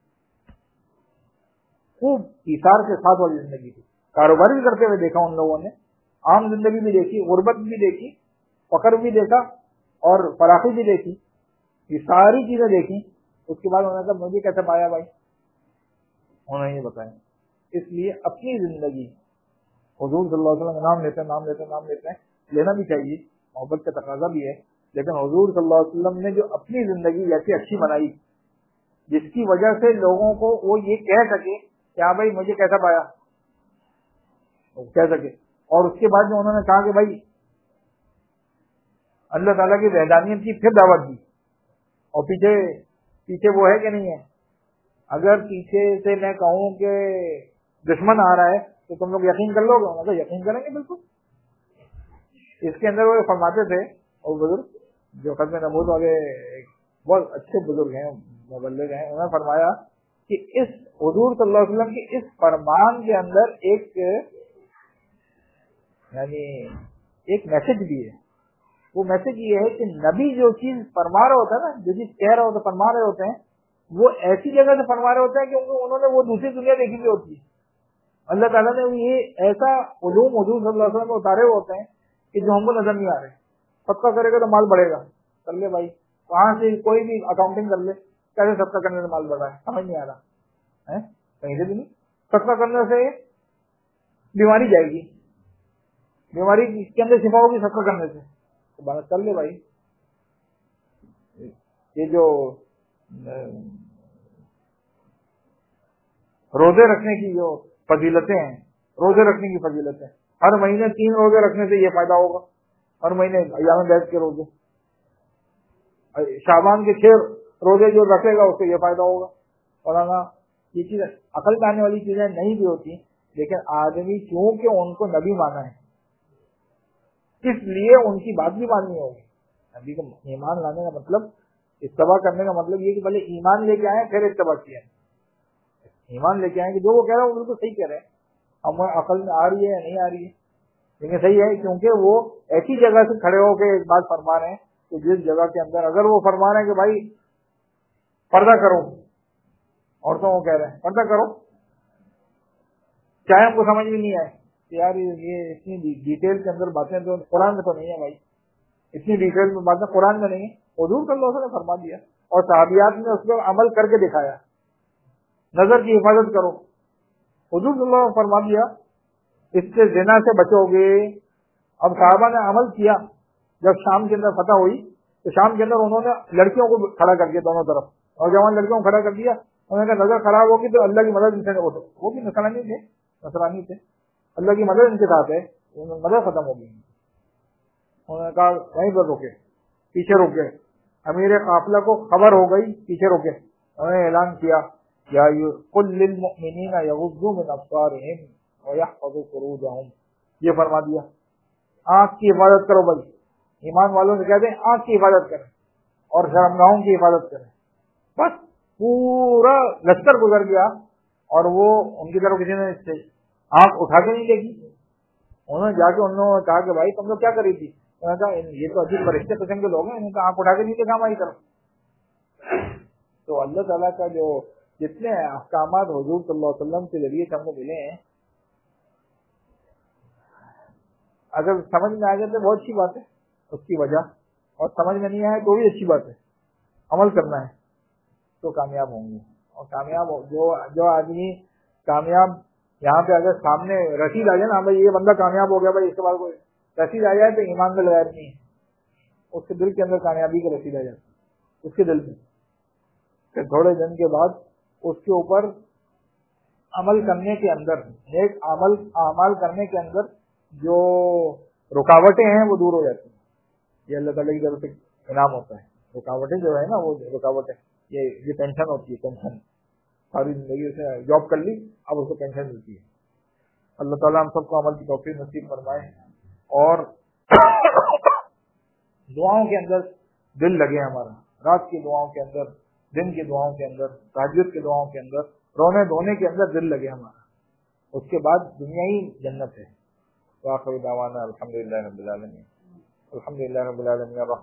خوب ایثار کے ساتھ والی زندگی تھی، کاروبار بھی کرتے ہوئے دیکھا ان لوگوں نے، عام زندگی بھی دیکھی، غربت بھی دیکھی، فقر بھی دیکھا اور فراخی بھی دیکھی، یہ ساری چیزیں دیکھی، اس کے بعد انہوں نے کہا مجھے کیسے پایا بھائی، انہوں نے یہ بتایا اس لیے اپنی زندگی حضور صلی اللہ علیہ وسلم نام لیتے ہیں لینا بھی چاہیے، محبت کا تقاضا بھی ہے، لیکن حضور صلی اللہ علیہ وسلم نے جو اپنی زندگی ایسی اچھی بنائی جس کی وجہ سے لوگوں کو وہ یہ کہہ سکے کہ ہاں بھائی مجھے کیسا پایا، وہ کہہ سکے. اور اس کے بعد جو انہوں نے کہا کہ بھائی اللہ تعالیٰ کی وحدانیت کی پھر دعوت دی، اور پیچھے وہ ہے کہ نہیں ہے. اگر پیچھے سے میں کہوں کہ دشمن آ رہا ہے تو تم لوگ یقین کر لو گے؟ مطلب یقین کریں گے بالکل. اس کے اندر وہ فرماتے تھے اور بزرگ جو ختم نبوت والے بہت اچھے بزرگ ہیں، مبلغ ہیں، انہوں نے فرمایا کہ اس حضور صلی اللہ علیہ وسلم کے اس فرمان کے اندر ایک میسج بھی ہے. وہ میسج یہ ہے کہ نبی جو چیز فرما رہا ہوتا ہے نا، جو چیز کہہ رہا ہوتا ہے، فرما رہے ہوتے ہیں، وہ ایسی جگہ سے فرما رہے ہوتے ہیں کہ انہوں نے وہ دوسری دنیا دیکھی ہوئی ہوتی ہے. اللہ تعالیٰ نے یہ ایسا علوم حضور صلی اللہ علیہ وسلم میں اتارے ہوئے ہوتے ہیں کہ جو ہم کو نظر نہیں آ رہے. صدقہ کرے گا تو مال بڑھے گا، کر لے بھائی، وہاں سے کوئی بھی اکاؤنٹنگ کر لے، کیسے صدقہ کرنے سے مال بڑھ رہا ہے سمجھ نہیں آ رہا ہے، کہیں سے بھی نہیں. صدقہ کرنے سے بیماری جائے گی، بیماری کے اندر شفا ہوگی صدقہ کرنے سے، تو بات کر لے بھائی. یہ جو روزے رکھنے کی جو فضیلتیں ہیں، روزے رکھنے کی فضیلتیں، ہر مہینے 3 روزے رکھنے سے یہ فائدہ ہوگا، ہر مہینے ایام بیت کے روزے، شعبان کے 6 روزے جو رکھے گا اس سے یہ فائدہ ہوگا. مولانا یہ چیز عقل میں آنے والی چیزیں نہیں بھی ہوتی، لیکن آدمی کیونکہ ان کو نبی مانا ہے اس لیے ان کی بات بھی ماننی ہوگی. نبی کو ایمان لانے کا مطلب، اتباع کرنے کا مطلب یہ کہ پہلے ایمان لے کے آئے پھر اتباع کیا. ایمان لے کے آئے کہ جو وہ کہہ رہا ہے وہ بالکل صحیح کہہ رہے ہیں، ہمیں عقل میں آ رہی ہے یا نہیں آ رہی ہے، لیکن صحیح ہے کیونکہ وہ ایسی جگہ سے کھڑے ہو کے ایک بات فرما رہے ہیں کہ جس جگہ کے اندر اگر وہ فرما رہے ہیں کہ بھائی پردہ کرو، عورتوں کو کہہ رہے ہیں پردہ کرو، چاہے ہم کو سمجھ میں نہیں آئے کہ یار یہ اتنی ڈیٹیل کے اندر باتیں تو قرآن میں تو نہیں ہے بھائی، اتنی ڈیٹیل میں باتیں قرآن میں نہیں ہے. حضور صلی اللہ علیہ وسلم نے فرما دیا اور صحابیات نے اس پر عمل کر کے دکھایا. نظر کی حفاظت کرو، حضور صلی اللہ علیہ وسلم نے فرما دیا اس سے زنا سے بچو گے. اب صحابہ نے عمل کیا، جب شام کے اندر فتح ہوئی تو شام کے اندر انہوں نے لڑکیوں کو کھڑا کر دیا، دونوں طرف نوجوان لڑکیوں کو کھڑا کر دیا. انہوں نے کہا نظر خراب ہوگی تو اللہ کی مدد ان سے، وہ بھی نصرانی تھے، اللہ کی مدد ان کے ساتھ ہے، مدد ختم ہوگی. انہوں نے کہا وہیں پر رکے، پیچھے رک گئے. امیر قافلہ کو خبر ہو گئی، پیچھے رکے. انہوں نے اعلان کیا یا قل للمؤمنین یغضوا من ابصارہم ویحفظوا فروجہم، یہ فرما دیا آنکھ کی حفاظت کرو بھائی. ایمان والوں سے کہتے ہیں آنکھ کی حفاظت کریں اور شرمگاہوں کی حفاظت کریں. بس پورا لشکر گزر گیا اور وہ ان کی طرف کسی نے آنکھ اٹھا کے نہیں دیکھی. انہوں نے جا کے انہوں نے کہا کہ بھائی تم لوگ کیا کری تھی؟ انہوں نے کہا یہ تو عجیب فرشتے قسم کے لوگ ہیں، انہوں نے کہا آنکھ اٹھا کے نہیں دیکھا ہماری طرف. تو اللہ تعالیٰ کا جو جتنے احکامات حضور صلی اللہ علیہ وسلم کے ذریعے سے ہم کو ملے ہیں، اگر سمجھ میں آ گئے تو بہت اچھی بات ہے اس کی وجہ، اور سمجھ میں نہیں آئے تو بھی اچھی بات ہے. عمل کرنا ہے تو کامیاب ہوں گے. اور کامیاب جو آدمی کامیاب، یہاں پہ اگر سامنے رسید آ جائے نا بھائی یہ بندہ کامیاب ہو گیا بھائی، اس کے بعد کوئی رسید آ جائے تو ایمان میں لگائر نہیں ہے، اس کے دل کے اندر کامیابی کی رسید آ جاتی اس کے دل میں. پھر تھوڑے دن کے بعد اس کے اوپر عمل کرنے کے اندر، نیک اعمال کرنے کے اندر جو رکاوٹیں ہیں وہ دور ہو جاتی ہیں. یہ اللہ تعالیٰ کی طرف سے انعام ہوتا ہے. رکاوٹیں جو ہے نا، وہ رکاوٹیں یہ پینشن ہوتی ہے، پینشن ساری زندگی سے جاب کر لی اب اس کو پینشن ملتی ہے. اللہ تعالیٰ ہم سب کو عمل کی توفیق نصیب فرمائے اور دعاؤں کے اندر دل لگے ہمارا، رات کی دعاؤں کے اندر، دن کی دعاؤں کے اندر، تہجد کی دعاؤں کے اندر، رونے دھونے کے اندر دل لگے ہمارا. اس کے بعد دنیا ہی جنت ہے. وآخر دعوانا الحمدللہ رب العالمین. الحمدللہ رب العالمین.